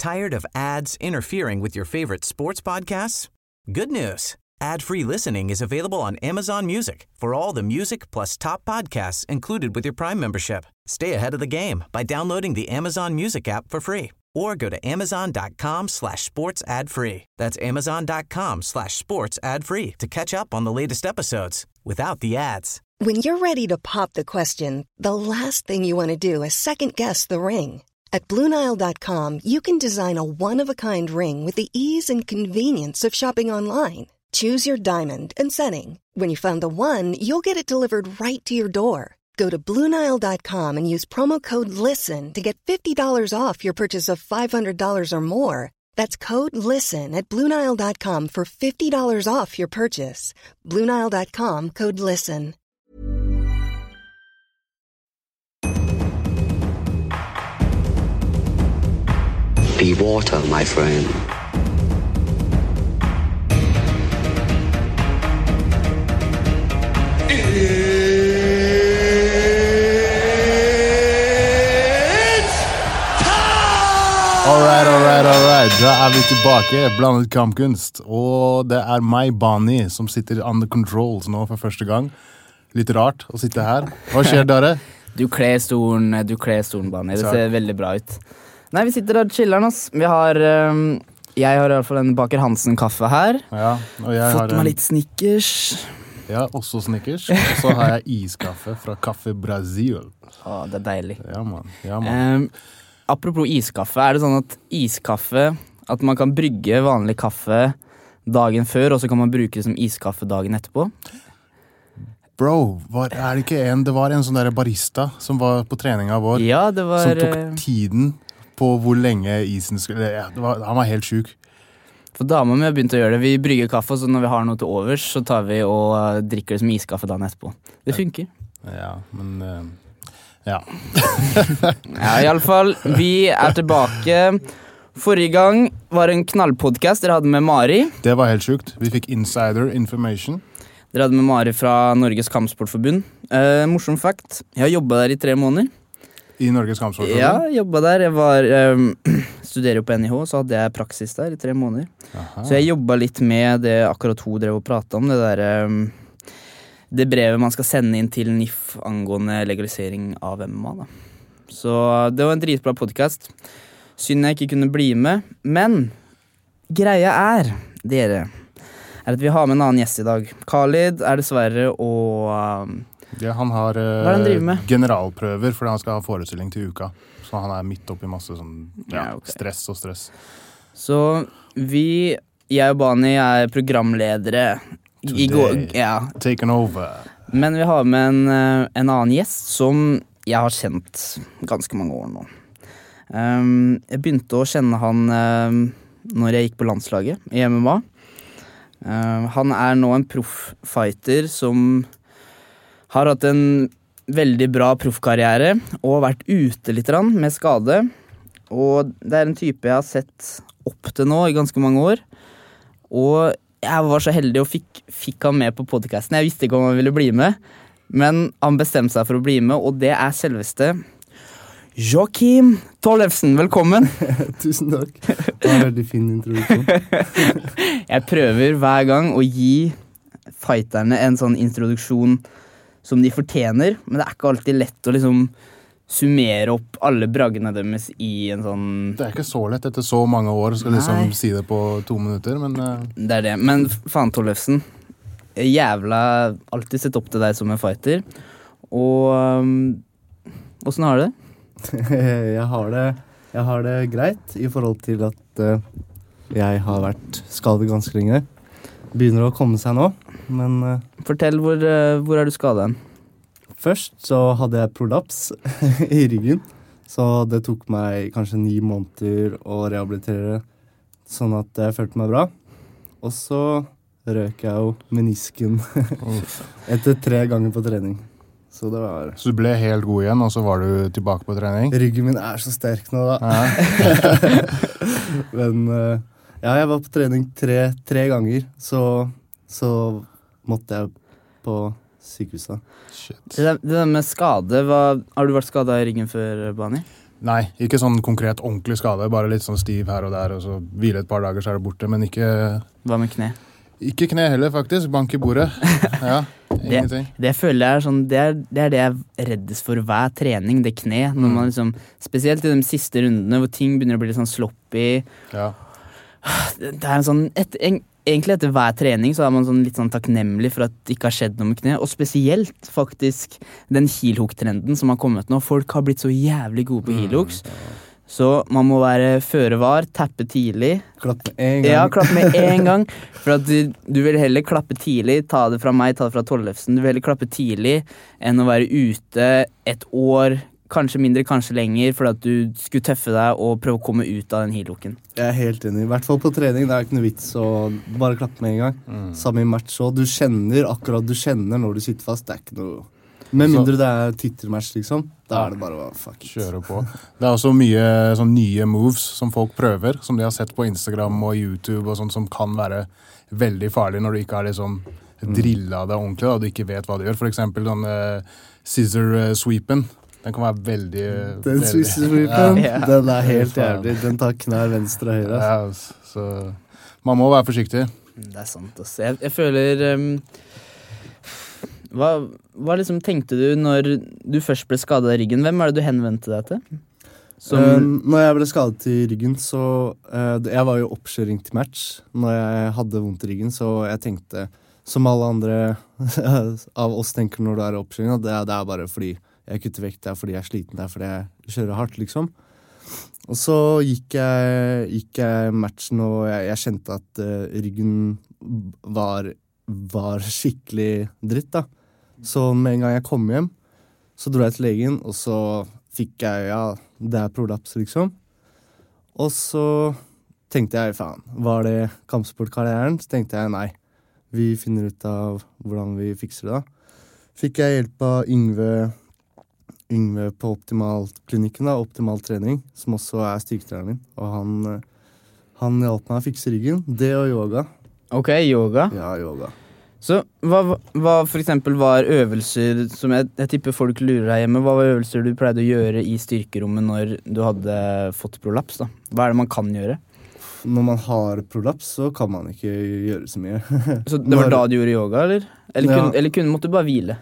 Tired of ads interfering with your favorite sports podcasts? Good news. Ad-free listening is available on Amazon Music for all the music plus top podcasts included with your Prime membership. Stay ahead of the game by downloading the Amazon Music app for free or go to amazon.com/sports ad free. That's amazon.com/sports ad free to catch up on the latest episodes without the ads. When you're ready to pop the question, the last thing you want to do is second-guess the ring. At BlueNile.com, you can design a one-of-a-kind ring with the ease and convenience of shopping online. Choose your diamond and setting. When you find the one, you'll get it delivered right to your door. Go to BlueNile.com and use promo code LISTEN to get $50 off your purchase of $500 or more. That's code LISTEN at BlueNile.com for $50 off your purchase. BlueNile.com, code LISTEN. Be water, my friend. Alright, da vi tilbake, blandet kampkunst. Og det meg, Bani, som sitter under controls nå for første gang. Litt rart å sitte her. Hva skjer, Dare? Du kler stolen, Bani. Det ser veldig bra ut. Nei, vi sitter og chiller, ass. Jeg har i hvert fall en Baker Hansen-kaffe her. Ja, og jeg fått meg litt Snickers. Ja, også Snickers. Og så har jeg iskaffe fra Café Brasil. Det deilig. Ja, man. Apropos iskaffe, det sånn at iskaffe, at man kan brygge vanlig kaffe dagen før, og så kan man bruke det som iskaffe dagen etterpå? Bro, det var en sånn der barista som var på treninga vår, som tok tiden på hvor lenge isen skulle, han var helt syk. For damer har begynt å gjøre det, vi brygger kaffe, så når vi har noe til overs, så tar vi og drikker det som iskaffe dagen etterpå. Det funker. Ja, men... Ja. Ja, i alle fall, vi tilbake. Forrige gang var en knallpodcast dere hadde med Mari. Det var helt sjukt. Vi fikk insider information. Dere hadde med Mari fra Norges Kampsportforbund. Morsom fact, jeg har jobbet der i 3 måneder. I Norges Kampsportforbund? Ja, jeg jobbet der. Jeg studerer jo på NIH, så hadde jeg praksis der i 3 måneder. Aha. Så jeg jobbet litt med det akkurat hun drev og pratet om, det der... det brevet man skal sende inn til NIF angående legalisering av MMA da. Så det var en dritbra podcast. Synd jeg ikke kunne bli med. Men greia dere, at vi har med en annen gjest i dag. Khalid dessverre og... ja, han har han driver med? Generalprøver fordi han skal ha forestilling til uka. Så han midt oppi masse sånn, okay. stress. Så jeg og Bani programledere taken over. Men vi har med en annen gjest som jeg har kjent ganske mange år nå. Jeg begynte å kjenne han når jeg gikk på landslaget i MMA. Han nå en profffighter som har hatt en veldig bra proffkarriere og vært ute litt med skade. Og det en type jeg har sett opp til nå i ganske mange år. Og jeg var så heldig og fikk han med på podcasten. Jeg visste ikke om han ville bli med, men han bestemte seg for å bli med, og det selveste Joakim Tollefsen. Velkommen. Tusen takk. Det var en veldig fin introduksjon. Jeg prøver hver gang å gi fighterne en sånn introduksjon som de fortjener, men det ikke alltid lett å liksom summere opp alle braggene deres i en sånn... Det ikke så lett etter så mange år, skal liksom si det på 2 minutter, men... Det det, men faen Tollefsen, jævla alltid sett opp til deg som en fighter, og hvordan har du det? Jeg har det greit i forhold til at jeg har vært skadet ganske lenge. Begynner å komme seg nå, men... Fortell, hvor du skadet? Først så hadde jeg prolaps i ryggen, så det tok meg kanskje 9 måneder å rehabilitere, sånn at jeg følte meg bra. Og så røk jeg jo menisken etter 3 ganger på trening. Så det var... Så du ble helt god igjen, og så var du tilbake på trening? Ryggen min så sterk nå da. Ja. Men jeg var på trening 3 ganger, så måtte jeg på sykehuset. Det der med skade, har du vært skadet i ryggen før, Bani? Nei, ikke sånn konkret ordentlig skade, bare litt sånn stiv her og der, og så hvile et par dager, så det borte, men ikke... Hva med kne? Ikke kne heller, faktisk. Bank i bordet. Ja, ingenting. Det føler jeg sånn, det er det jeg reddest for hver trening, det kne. Når man liksom, spesielt i de siste rundene, hvor ting begynner å bli litt sånn sloppy. Ja. Det er en sånn, egentlig etter hver trening så er man sånn litt sånn takknemlig for at det ikke har skjedd noe med kne. Og spesielt faktisk den heel-hook-trenden som har kommet nå. Folk har blitt så jævlig gode på heel-hooks. Så man må være føre var, tappe tidlig. Klapp med en gang. Ja, klapp med en gang. For at du vil heller klappe tidlig, ta det fra meg, ta det fra Tollefsen. Du vil heller klappe tidlig enn å være ute et år, kanskje mindre, kanskje lenger, for at du skulle tøffe deg og prøve å komme ut av den heel-hooken. Jeg er helt enig. I hvert fall på trening, det er ikke noe vits å bare klappe med en gang. Samme i match også. Du kjenner når du sitter fast, det er ikke noe... Med mindre det er tittelmatch, liksom. Da er det bare å fuck it. Kjøre på. Det er også mye sånn nye moves som folk prøver, som de har sett på Instagram og YouTube og sånt, som kan være veldig farlig når du ikke har liksom drillet det ordentlig, og du ikke vet hva du gjør. For eksempel den scissor sweepen. Den kan være veldig... Den scissor sweepen, den er helt jævlig. Den tar knær venstre og høyre. Ja, så man må være forsiktig. Det er sant, altså. Jeg føler... Hva liksom tenkte du når du først ble skadet i ryggen? Hvem er det du henvendte deg til? Når jeg ble skadet i ryggen, så... jeg var jo oppkjøring til match når jeg hadde vondt i ryggen, så jeg tenkte, som alle andre av oss tenker når du er i oppkjøring, det er bare fordi jeg kutter vekt, det er fordi jeg er sliten, det er fordi jeg kjører hardt, liksom. Og så gikk jeg matchen, og jeg kjente at ryggen var skikkelig dritt, da. Så med en gang jeg kom hjem, så dro jeg til legen, og så fikk jeg, det er prolaps, liksom. Og så tenkte jeg, faen, var det kampsportkarrieren? Så tenkte jeg, nei, vi finner ut av hvordan vi fikser det da. Fikk jeg hjelp av Yngve på Optimal-klinikken, da, Optimal trening, som også er styrketreneren min, og han hjalp meg å fikse ryggen. Det og yoga. Ok, yoga. Ja, yoga. Så hva for eksempel var øvelser som jeg tipper folk lurer deg hjemme, hva var øvelser du pleide å gjøre i styrkerommet når du hadde fått prolaps da? Hva er det man kan gjøre? Når man har prolaps, så kan man ikke gjøre så mye. Så det var da du gjorde yoga, eller? Eller måtte du bare hvile?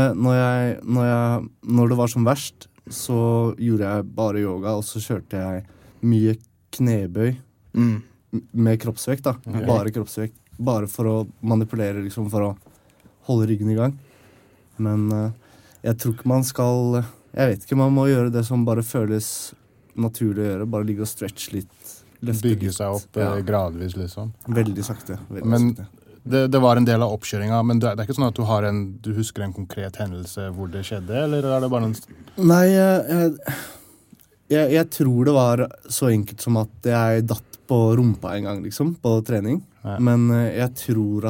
Når det var som verst, så gjorde jeg bare yoga, og så kjørte jeg mye knebøy med kroppsvekt da. Okay. Bare kroppsvekt. Bare for å manipulere, liksom, for å holde ryggen i gang. Men jeg tror ikke man skal... Jeg vet ikke, man må gjøre det som bare føles naturlig å gjøre. Bare ligge og stretche litt. Bygge seg opp gradvis, liksom. Veldig sakte. Men det var en del av oppkjøringen, men det er ikke sånn at du husker en konkret hendelse hvor det skjedde, eller er det bare en... Nei, jeg tror det var så enkelt som at jeg datt på rumpa en gang, liksom, på trening. Ja. Men jeg tror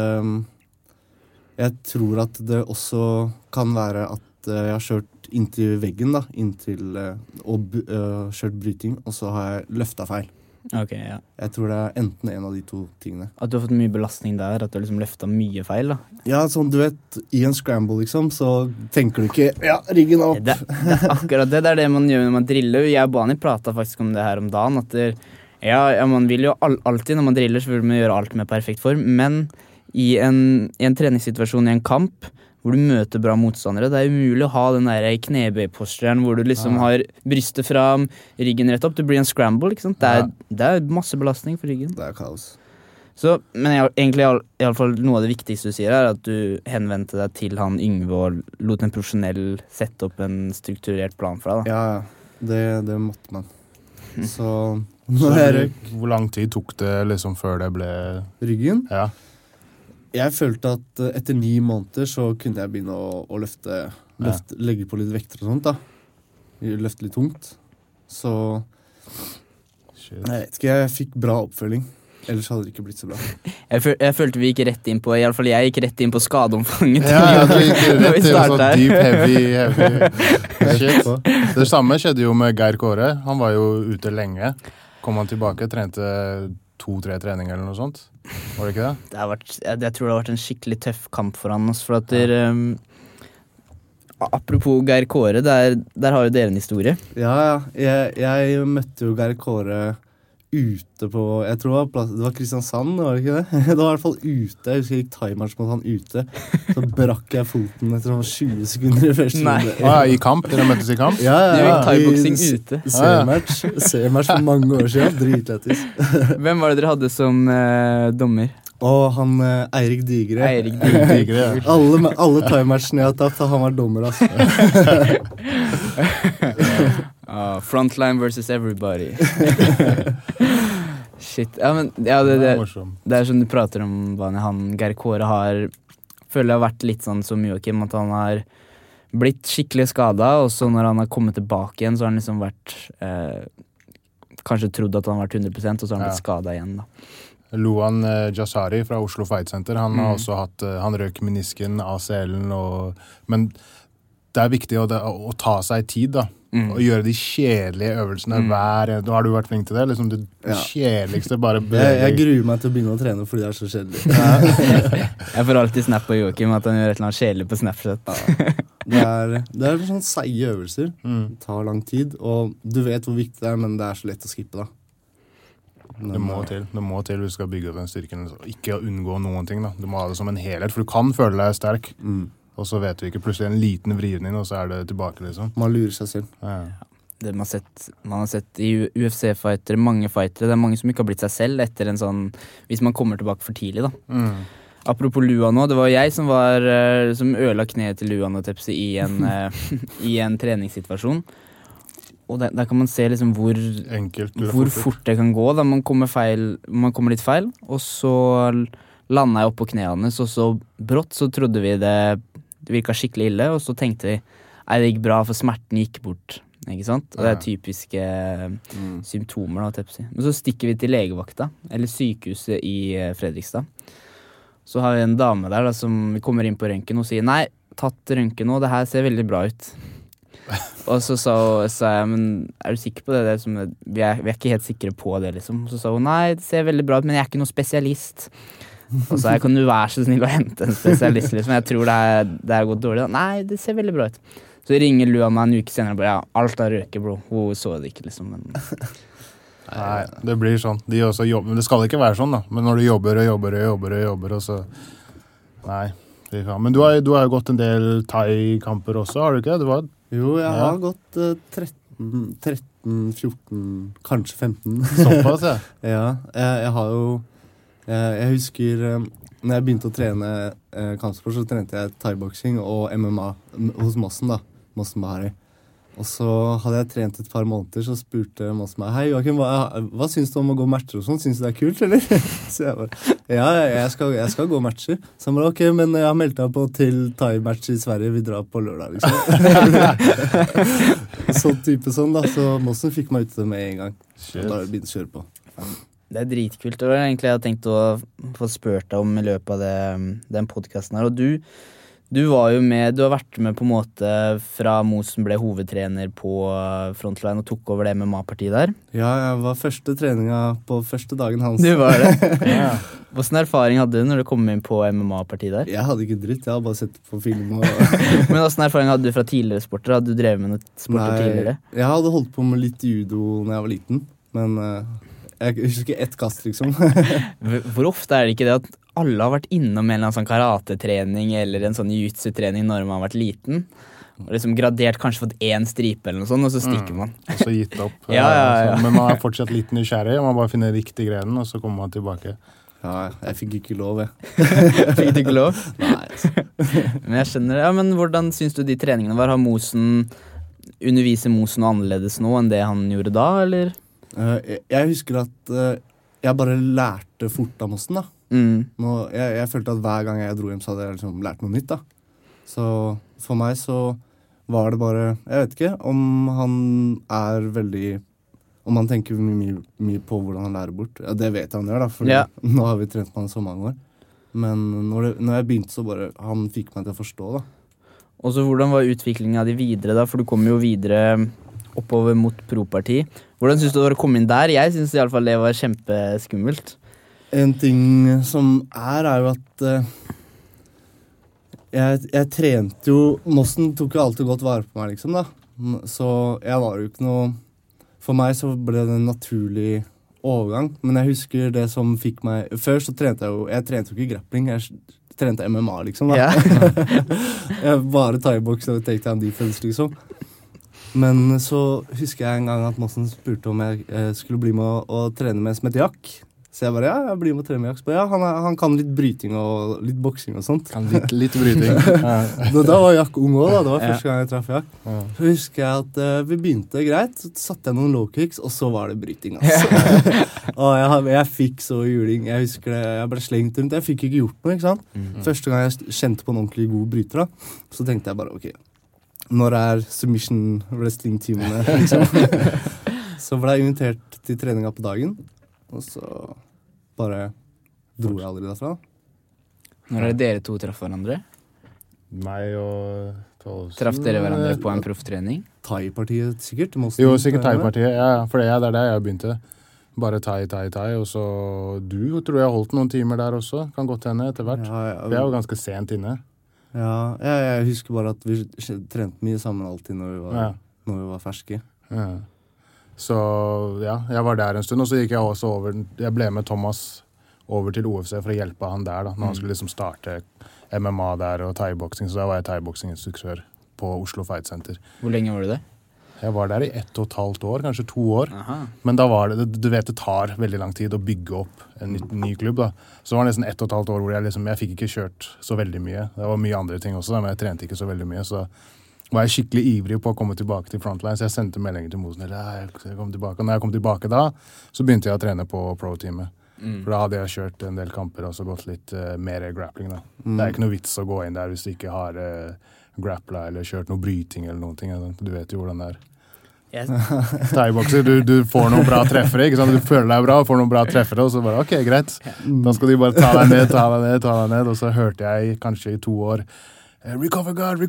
at det også kan være at jeg har kjørt inntil veggen, da, og kjørt bryting, og så har jeg løftet feil. Ok, ja. Jeg tror det er enten en av de to tingene. At du har fått mye belastning der, at du har liksom løftet mye feil, da? Ja, sånn, du vet, i en scramble, liksom, så tenker du ikke, ryggen opp. Det er akkurat det er det man gjør når man driller. Jeg og Bani pratet faktisk om det her om dagen, at man vil jo alltid, når man driller, så vil man gjøre alt med perfekt form, men i en treningssituasjon, i en kamp, hvor du møter bra motstandere, det er umulig å ha den der knebøyposturen hvor du liksom har brystet fram, ryggen rett opp. Det blir en scramble, ikke sant? Det er masse belastning for ryggen. Det er kaos. Så, men egentlig i alle fall noe av det viktigste du sier er at du henvendte deg til han Yngve og lot en profesjonell sette opp en strukturert plan for deg, da. Ja, det måtte man. Så hvor lang tid tok det liksom før det ble... Ryggen? Ja. Jeg følte at etter 9 måneder så kunne jeg begynne å løfte, legge på litt vekter og sånt da. Løfte litt tungt. Så jeg vet ikke, jeg fikk bra oppfølging. Ellers hadde det ikke blitt så bra. Jeg følte vi gikk rett inn på, i alle fall jeg gikk rett inn på skadeomfanget. Ja, det var så deep, heavy. Shit. Det samme skjedde jo med Geir Kåre. Han var jo ute lenge. Kom han tilbake, trente 2-3 treninger eller noe sånt. Var det ikke det? Jeg tror det har vært en skikkelig tøff kamp for han. For at apropos Geir Kåre, der har jo dere en historie. Ja. Jeg møtte jo Geir Kåre ute på, jeg tror det var Kristiansand, var det ikke det? Det var I hvert fall ute, jeg husker jeg gikk thaimatch mot han ute, så brakk jeg foten etter 20 sekunder I første runde. I kamp? Dere møttes I kamp? Ja. Du gikk thaiboksing ute. C-match for mange år siden, dritlættis. Hvem var det dere hadde som dommer? Og han Eirik Digre. Digre, ja. Alle thaimatchene jeg har tatt, han var dommer, altså. Frontline versus everybody. Shit. Ja, men det sånn du prater om, Bani. Han Geir Kåre føler jeg har vært litt sånn som Joakim, at han har blitt skikkelig skadet, og så når han har kommet tilbake igjen, så har han liksom vært kanskje trodd at han har vært 100%, og så har han blitt skadet igjen da. Luan Jassari fra Oslo Fight Center, han har også hatt, han røk menisken, ACL-en, men det viktig å ta seg tid da, og gjøre de kjedelige øvelsene da har du vært flink til det, liksom det kjedeligste bare jeg gruer meg til å begynne å trene fordi det så kjedelig. Jeg får alltid snap på Joakim at han gjør et eller annet kjedelig på Snapchat. Det sånn seige øvelser, det tar lang tid, og du vet hvor viktig det men det så lett å skippe da. Det må til hvis du skal bygge opp den styrken, ikke å unngå noen ting da. Du må ha det som en helhet, for du kan føle deg sterk, og så vet du ikke, plutselig en liten vridning, og så det tilbake liksom. Man lurer seg selv. Ja. Det man har sett I UFC-fightere, mange fightere, det mange som ikke har blitt seg selv etter en sånn, hvis man kommer tilbake for tidlig da. Apropos Luan nå, det var jeg som ødela kneet til Luan og Tepsi I en treningssituasjon. Og der kan man se liksom hvor fort det kan gå da man kommer litt feil, og så landet jeg opp på knæene hans, og så brått så trodde vi det virket skikkelig ille, og så tenkte vi, det gikk bra, for smerten gikk bort, ikke sant? Og det typiske symptomer da, Tepsi. Men så stikker vi til legevakta, eller sykehuset I Fredrikstad. Så har vi en dame der da, som kommer inn på røntgen og sier, nei, tatt røntgen nå, det her ser veldig bra ut. Og så sa jeg, men du sikker på det? Vi ikke helt sikre på det, liksom. Så sa hun, nei, det ser veldig bra ut, men jeg ikke noen spesialist. Og så sa jeg, kan du være så snill å hente en spesialist, liksom? Jeg tror det gått dårlig. Nei, det ser veldig bra ut. Så ringer Luan meg en uke senere og bare, alt røket, bro. Hun så det ikke, liksom. Men... Nei, det blir sånn. De også jobber, men det skal ikke være sånn, da. Men når du jobber, og så... Nei, men du har jo gått en del thai-kamper også, har du ikke? Jo, jeg har gått 13, 14, kanskje 15. Såpass, ja. Ja, jeg har jo... Jeg husker, når jeg begynte å trene kampsport, så trente jeg thai-boksing og MMA hos Mossen da, Mossen Bahari. Og så hadde jeg trent et par måneder, så spurte Mossen meg, hei Joakim, hva synes du om å gå matcher og sånn? Synes du det kult, eller? Så jeg bare, ja, jeg skal gå matcher. Så han bare, ok, men jeg har meldt deg på til thai-match I Sverige, vi drar på lørdag, liksom. Sånn type sånn da, så Mossen fikk meg ut til det med en gang. Og da begynte jeg å kjøre på. Det dritkult, det var egentlig jeg hadde tenkt å få spørt deg om I løpet av den podcasten her, og du var jo med, du har vært med på en måte fra Mosen ble hovedtrener på Frontline og tok over det MMA-partiet der. Ja, jeg var første treninga på første dagen hans. Du var det? Ja. Hvordan erfaring hadde du når du kom inn på MMA-partiet der? Jeg hadde ikke dritt, jeg hadde bare sett på film. Men hvordan erfaring hadde du fra tidligere sporter? Hadde du drevet med noe sporter tidligere? Jeg hadde holdt på med litt judo når jeg var liten, men jeg husker ikke ett kast, liksom. Hvor ofte det ikke det at alle har vært innom en eller annen sånn karatetrening eller en sånn jiu-jitsu-trening når man har vært liten? Og liksom gradert, kanskje fått én stripe eller noe sånt, og så stikker man. Og så gitt opp. Ja. Men man fortsatt litt nysgjerrig, og man bare finner riktig grenen, og så kommer man tilbake. Ja, jeg fikk ikke lov, jeg. Fikk du ikke lov? Nei, altså. Men jeg skjønner det. Ja, men hvordan synes du de treningene var? Underviser Mosen noe annerledes nå enn det han gjorde da, eller? Jeg husker at jeg bare lærte fort av Mossen da. Jeg følte at hver gang jeg dro hjem så hadde jeg liksom lært noe nytt da. Så for meg så var det bare, jeg vet ikke om han om han tenker mye på hvordan han lærer bort. Ja, det vet han gjør da, for nå har vi trent på han så mange år. Men når jeg begynte så bare, han fikk meg til å forstå da. Og så hvordan var utviklingen av de videre da? For du kom jo videre oppover mot proparti. Hvordan synes du det var å komme inn der? Jeg synes I alle fall det var kjempeskummelt. En ting som jo at Jeg trente jo, Mossen tok jo alltid godt vare på meg, liksom da. Så jeg var jo ikke noe, for meg så ble det en naturlig overgang. Men jeg husker det som fikk meg, før så trente jeg trente jo ikke grappling, jeg trente MMA liksom da. Jeg bare thai-boks og takedown defense liksom. Men så husker jeg en gang at Mossen spurte om jeg skulle bli med og trene med som heter Jack. Så jeg bare, jeg blir med å trene med Jack. Ja, han kan litt bryting og litt boksing og sånt. Kan litt bryting. Da var Jack ung også da, det var første gang jeg traff Jack. Så husker jeg at vi begynte greit, så satte jeg noen low kicks, og så var det bryting, altså. Og jeg fikk så juling, jeg husker det, jeg ble slengt rundt, jeg fikk ikke gjort noe, ikke sant? Første gang jeg kjente på en ordentlig god bryter da, så tenkte jeg bare, ok, når submission wrestling-timene, liksom. Så ble jeg invitert til treninga på dagen, og så bare dro jeg aldri derfra. Når er det dere to traff hverandre? Meg og Tolvsen. Traff dere hverandre på en profftrening? Thai-partiet sikkert. Jo, sikkert Thai-partiet, ja. For det er der jeg begynte. Bare Thai, og så du tror jeg holdt noen timer der også. Kan godt hende etter hvert. Ja. Vi er jo ganske sent inne. Ja, jeg husker bare at vi trente mye sammen alltid når vi var ferske. Ja. Så ja, jeg var der en stund, og så gikk jeg også over, jeg ble med Thomas over til OFC for å hjelpe han der da, når han skulle liksom starte MMA der og thai-boksing, så da var jeg thai-boksing-instruktør på Oslo Fight Center. Hvor lenge var du det? Jeg var der i 1,5 år, kanskje 2 år. Aha. Men da var det, du vet det tar veldig lang tid å bygge opp en ny klubb da. Så det var nesten 1,5 år hvor jeg fikk ikke kjørt så veldig mye. Det var mye andre ting også, men jeg trente ikke så veldig mye, så var jeg skikkelig ivrig på å komme tilbake til Frontline, så jeg sendte meldinger til Mosen, jeg kom tilbake. Og når jeg kom tilbake da, så begynte jeg å trene på pro-teamet. For da hadde jeg kjørt en del kamper og så gått litt mer grappling da. Det er ikke noe vits å gå inn der hvis du ikke har grappla eller kjørt noe bryting eller noen ting. Du vet jo hvordan det er. Thai-bokser, du får noen bra treffere, ikke sant? Du føler deg bra, får noen bra treffere, og så bare, ok, greit. Da skal de bare ta deg ned, og så hørte jeg kanskje i 2 år, recover guard,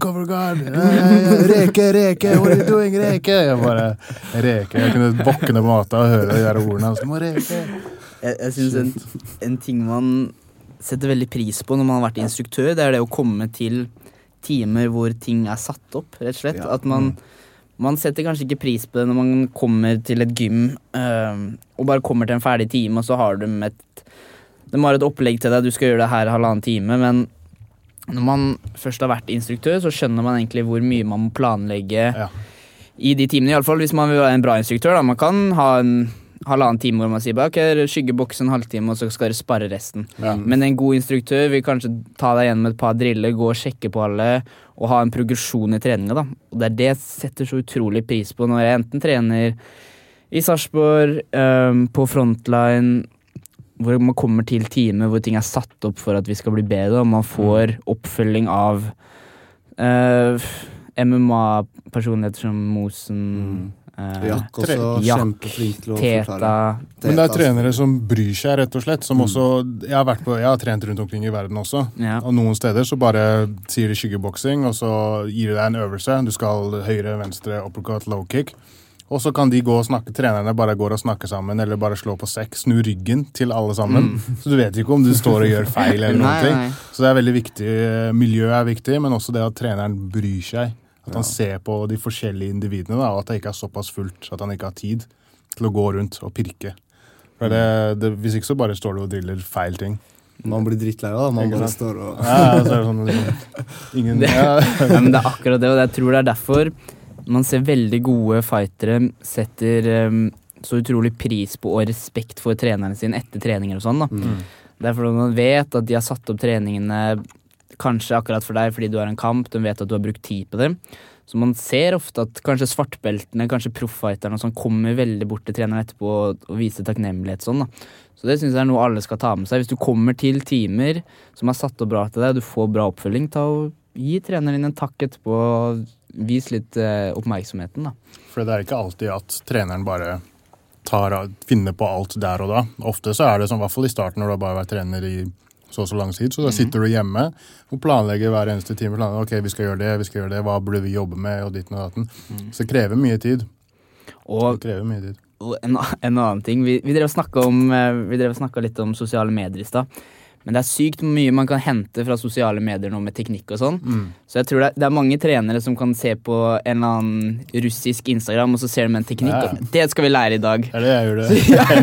reke, what are you doing, reke? Jeg bare, reke, jeg kunne våkne på maten og høre de der ordene, så må reke. Jeg synes en ting man setter veldig pris på når man har vært instruktør, det er det å komme til timer hvor ting er satt opp, rett og slett. At man setter kanskje ikke pris på det når man kommer til et gym og bare kommer til en ferdig time, og så har de har et opplegg til deg, du skal gjøre det her 1,5 time, men når man først har vært instruktør, så skjønner man egentlig hvor mye man må planlegge i de timene, i alle fall hvis man vil være en bra instruktør. Da. Man kan ha en 1,5 time hvor man sier bare, ok, skyggebokse en halvtime, og så skal dere spare resten. Men en god instruktør vil kanskje ta deg gjennom et par driller, gå og sjekke på alle, og ha en progresjon i treninga. Da. Og det er det jeg setter så utrolig pris på når jeg enten trener i Sarpsborg, på Frontline, hvor man kommer til timer hvor ting er satt opp for at vi skal bli bedre, og man får oppfølging av MMA-personligheter som Mosen, Jack også, kjempeflink til å forklare. Men det er trenere som bryr seg, rett og slett, som også, jeg har trent rundt omkring i verden også, og noen steder så bare sier de skyggeboksing, og så gir de deg en øvelse, du skal høyre, venstre, uppercut, low kick, og så kan de gå og snakke, trenerne bare går og snakker sammen, eller bare slå på 6, snu ryggen til alle sammen. Så du vet ikke om du står og gjør feil eller noe. Så det er veldig viktig, miljøet er viktig, men også det at treneren bryr seg. At han ser på de forskjellige individene, da, og at det ikke er såpass fullt, at han ikke har tid til å gå rundt og pirke. For hvis ikke så bare står du og driller feil ting. Man blir drittlei da, man bare står og... Ja, så er det sånn ingen... Men det er akkurat det, og jeg tror det er derfor man ser veldig gode fightere setter så utrolig pris på og respekt for trenerne sine etter treninger og sånn da. Det er fordi man vet at de har satt opp treningene kanskje akkurat for deg fordi du har en kamp, de vet at du har brukt tid på det. Så man ser ofte at kanskje svartbeltene, kanskje profffighterne og sånn kommer veldig bort til treneren etterpå og viser takknemlighet sånn da. Så det synes jeg er noe alle skal ta med seg. Hvis du kommer til timer som er satt opp bra til deg, du får bra oppfølging, ta og gi treneren din en takk etterpå og vis litt oppmerksomheten da. For det er ikke alltid at treneren bare finner på alt der og da. Ofte så er det sånn, i hvert fall i starten når du har bare vært trener i så lang tid, så da sitter du hjemme og planlegger hver eneste time. Ok, vi skal gjøre det, hva burde vi jobbe med, og ditt og datten. Så det krever mye tid. Og en annen ting, vi drev snakket litt om sosiale medier i sted, Men det sykt mye man kan hente fra sosiale medier nå med teknikk og sånn. Så jeg tror det mange trenere som kan se på en eller annen russisk Instagram, og så ser de en teknikk, og det skal vi lære i dag. Det jeg gjør det.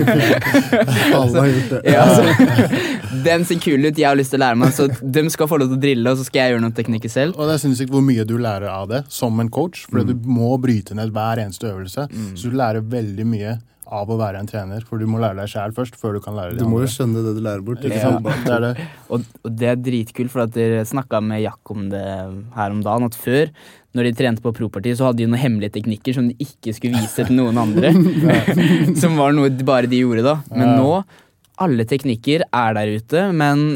Alle har gjort det. Ja, så, den ser kul ut, jeg har lyst til å lære meg, så de skal få lov til å drille, og så skal jeg gjøre noen teknikker selv. Og det synes ikke hvor mye du lærer av det som en coach, for du må bryte ned hver eneste øvelse, så du lærer veldig mye av å være en trener, for du må lære deg selv først, før du kan lære det. Du må jo skjønne det du lærer bort. Ikke sant? Det er det. Og det dritkult, for at dere snakket med Jack om det her om dagen, at før, når de trente på Pro-partiet, så hadde de noen hemmelige teknikker som de ikke skulle vise til noen andre, som var noe bare de gjorde da. Men nå, alle teknikker der ute, men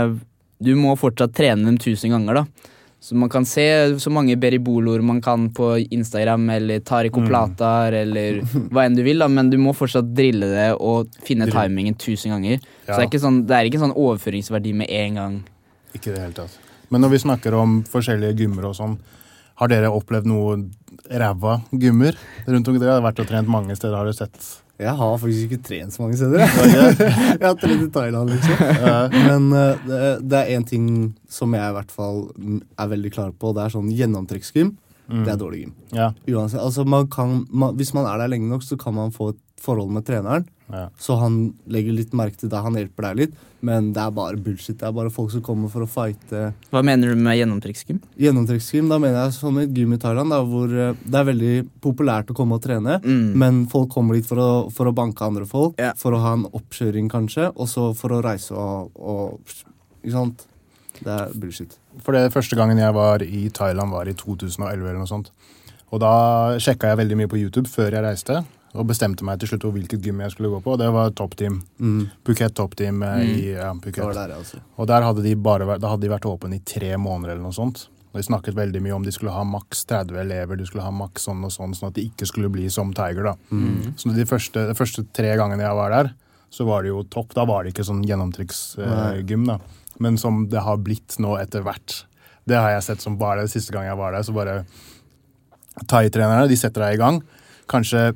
du må fortsatt trene dem 1000 ganger da. Så man kan se så mange beriboloer man kan på Instagram, eller Tariq Platar, eller hva enn du vil da, men du må fortsatt drille det og finne timingen 1000 ganger. Så det er ikke sånn overføringsverdi med en gang. Ikke det helt tatt. Men når vi snakker om forskjellige gymmer og sånn, har dere opplevd noe ræva gymmer rundt omkring? Dere har vært og trent mange steder, har dere sett? Jeg har faktisk ikke trent så mange steder. Jeg har trent i Thailand, liksom. Men det en ting som jeg i hvert fall veldig klar på, det sånn gjennomtrekksgym. Det dårlig gym. Ja. Uansett, altså hvis man der lenge nok, så kan man få et forhold med treneren. Så han legger litt merke til det, han hjelper deg litt. Men det bare bullshit, det bare folk som kommer for å fighte. Hva mener du med gjennomtrekksgym? Gjennomtrekksgym, da mener jeg som et gym i Thailand, da, hvor det veldig populært å komme og trene, men folk kommer dit for å banke andre folk, for å ha en oppkjøring kanskje, og så for å reise og ikke sant? Det bullshit. For det første gangen jeg var i Thailand var i 2011 eller noe sånt. Og da sjekket jeg veldig mye på YouTube før jeg reiste, og bestemte meg til slutt på hvilket gym jeg skulle gå på. Det var Top Team. Phuket Top Team i Phuket. Det var der, altså. Og der hadde de vært åpen i 3 måneder eller noe sånt. Og de snakket veldig mye om de skulle ha maks 30 elever, de skulle ha maks sånn og sånn, sånn at de ikke skulle bli som Tiger da. Så de første 3 gangene jeg var der, så var det jo topp. Da var det ikke sånn gjennomtrykksgym da. Men som det har blitt nå etter hvert. Det har jeg sett som bare det siste gang jeg var der, så bare Thai-trenerne, de setter deg i gang. Kanskje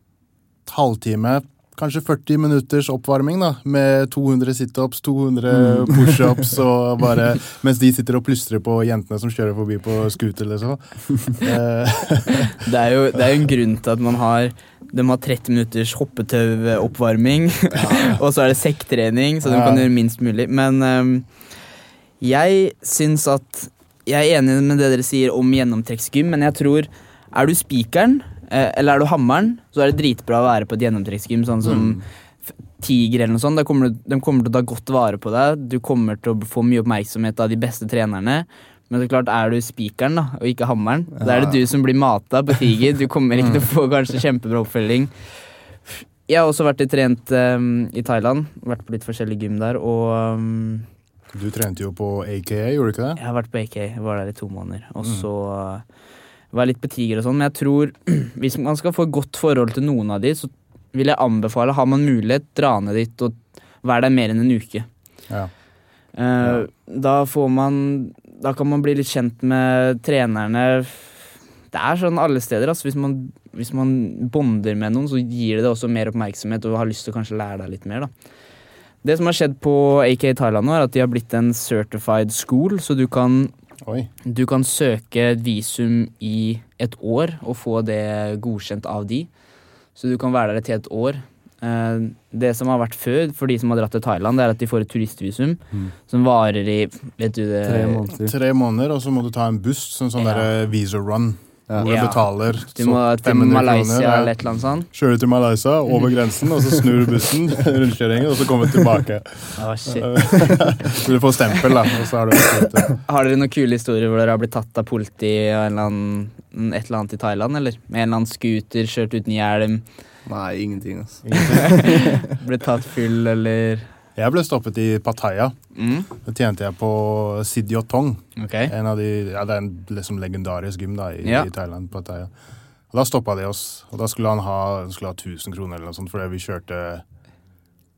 halvtime, kanskje 40 minutters oppvarming da, med 200 sit-ups, 200 push-ups, og bare, mens de sitter og plystrer på jentene som kjører forbi på scooter eller så. Det jo en grunn til at de har 30 minutters hoppetøv-oppvarming, og så det sekktrening, så de kan gjøre minst mulig. Men jeg synes at jeg enig med det dere sier om gjennomtrekksgym, men jeg tror, du spikeren, eller du hammeren, så det dritbra å være på et gjennomtrekksgym, sånn som Tiger eller noe sånt. De kommer til å ta godt vare på deg. Du kommer til å få mye oppmerksomhet av de beste trenerne. Men så klart, du spikeren da, og ikke hammeren. Da det du som blir matet på Tiger. Du kommer ikke til å få kanskje kjempebra oppfølging. Jeg har også vært trent i Thailand. Vært på litt forskjellige gym der, og du trente jo på AKA, gjorde du ikke det? Jeg har vært på AKA, jeg var der i 2 måneder. Og så var litt på Tiger og sånn, men jeg tror hvis man skal få et godt forhold til noen av de, så vil jeg anbefale, har man mulighet, dra ned dit og være der mer enn en uke. Da kan man bli litt kjent med trenerne. Det sånn alle steder, altså. Hvis man bonder med noen, så gir det også mer oppmerksomhet, og har lyst til å kanskje lære deg litt mer da. Det som har skjedd på AK Thailand nå, at de har blitt en certified school, så du kan søke et visum i 1 år og få det godkjent av de. Så du kan være der til 1 år. Det som har vært før for de som har dratt til Thailand, det at de får et turistvisum som varer i, vet du det? 3 måneder. 3 måneder, og så må du ta en buss, sånn der visa run. Hvor du betaler du må til Malaysia eller et eller annet sånt. Kjører til Malaysia, over grensen, og så snur du bussen, rundkjøringen, og så kommer du tilbake. Shit. Så du får stempel da, og så har du Har dere noen kule historier hvor dere har blitt tatt av politi og et eller annet i Thailand, eller? Med en eller annen scooter, kjørt uten hjelm? Nei, ingenting, altså. Blitt tatt full, eller? Jeg ble stoppet i Pattaya. Da tjente jeg på Sidiotong. En av de, det en liksom legendarisk gym da, i Thailand, Pattaya. Og da stoppet de oss, og da skulle han ha 1000 kroner eller noe sånt, fordi vi kjørte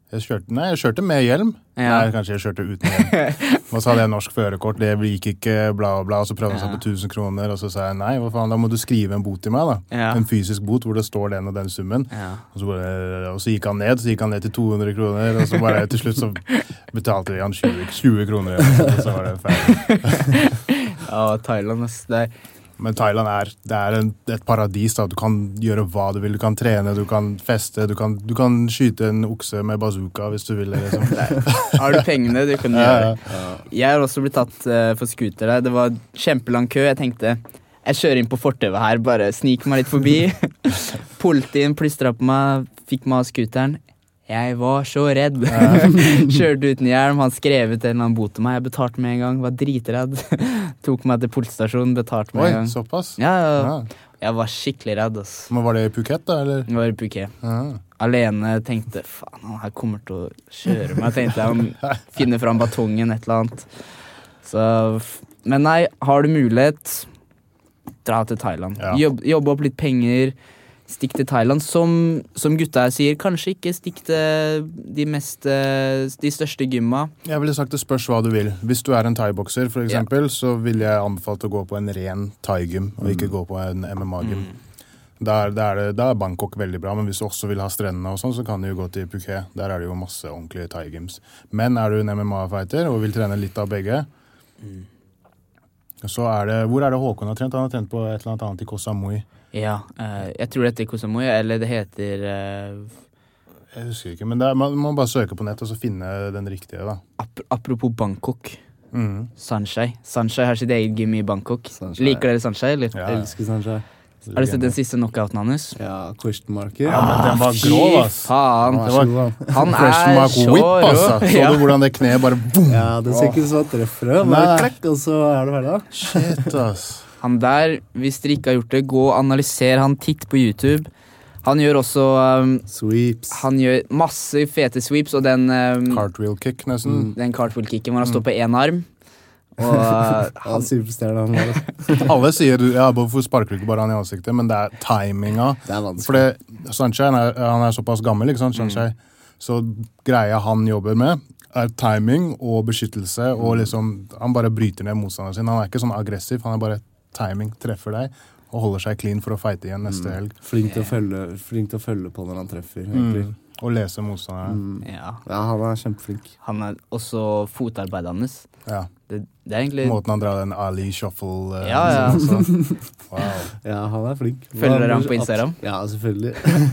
Jeg kjørte med hjelm. Ja. Nei, kanskje jeg kjørte uten hjelm. Og så hadde jeg norsk førerkort, det gikk ikke, bla bla bla, og så prøvde han seg på 1000 kroner, og så sa jeg, nei, hva faen, da må du skrive en bot til meg da. Ja. En fysisk bot hvor det står den og den summen. Ja. Og så gikk han ned til 200 kroner, og så bare til slutt så betalte vi han 20 kroner, og så var det ferdig. Ja, Thailand, det Men Thailand er et paradis da. Du kan gjøre hva du vil. Du kan trene, du kan feste, du kan skyte en okse med bazooka hvis du vil. Liksom. Har du pengene, du kan gjøre det. Jeg har også blitt tatt for scooter der. Det var kjempelang kø. Jeg tenkte, jeg kjører inn på fortøvet her, bare sniker meg litt forbi. Politien plystret på meg, fikk meg av scooteren. Jeg var så redd. Kjørte uten hjelm, han skrev ut en eller annen bot til meg. Jeg betalte med en gang, var dritredd. Tok meg til politistasjonen, betalte med en gang. Oi, såpass? Ja. Jeg var skikkelig redd. Men var det i Phuket da, eller? Det var i Phuket. Alene tenkte, faen, han her kommer til å kjøre meg. Tenkte jeg, finne fram batongen, et eller annet. Så, men nei, har du mulighet, dra til Thailand. Jobbe opp litt penger, stikk til Thailand, som gutta her sier, kanskje ikke stikk til de største gymma. Jeg ville sagt det spørs hva du vil. Hvis du er en thai-bokser for eksempel, så vil jeg anbefale å gå på en ren thai-gym, og ikke gå på en MMA-gym. Da er Bangkok veldig bra, men hvis du også vil ha strendene og sånn, så kan du jo gå til Phuket. Der er det jo masse ordentlige thai-gyms. Men er du en MMA-fighter og vil trene litt av begge, så hvor er det Håkon har trent? Han har trent på et eller annet i Koh Samui. Ja, jeg tror det heter Koh Samui, eller det heter jeg husker ikke, men man må bare søke på nett og så finne den riktige da. Apropos Bangkok, Sunshine har sitt eget gym i Bangkok. Liker dere Sunshine, eller? Ja, jeg elsker Sunshine. Har du sett den siste knockouten hans? Ja, question marker. Ja, men den var grov, ass. Faen. Han så rå. Så du hvordan det kneet bare boom. Ja, det ser ikke så treffer det. Bare klekk, og så er det ferdig. Shit, ass. Han der, hvis dere ikke har gjort det, gå og analyser han titt på YouTube. Han gjør også sweeps. Han gjør masse fete sweeps, og den cartwheel kick, nesten. Den cartwheel kicken hvor han står på en arm. Og alle sier hvorfor sparker du ikke bare han i ansiktet, men det er timinga. Det er vanskelig. For det, Sunshine han er såpass gammel, ikke sant? Så greia han jobber med er timing og beskyttelse, og liksom, han bare bryter ned motstanderen sin. Han er ikke sånn aggressiv, han er bare timing, treffer deg og holder seg clean for å fighte igjen neste helg. Flink til å følge på når han treffer, egentlig. Og lese motstanderen. Ja, han er kjempeflink. Han er også fotarbeidet hans. Ja. Det er egentlig måten han drar den Ali Shuffle. Ja. Wow. Ja, han er flink. Følger dere han på Instagram? Ja, selvfølgelig.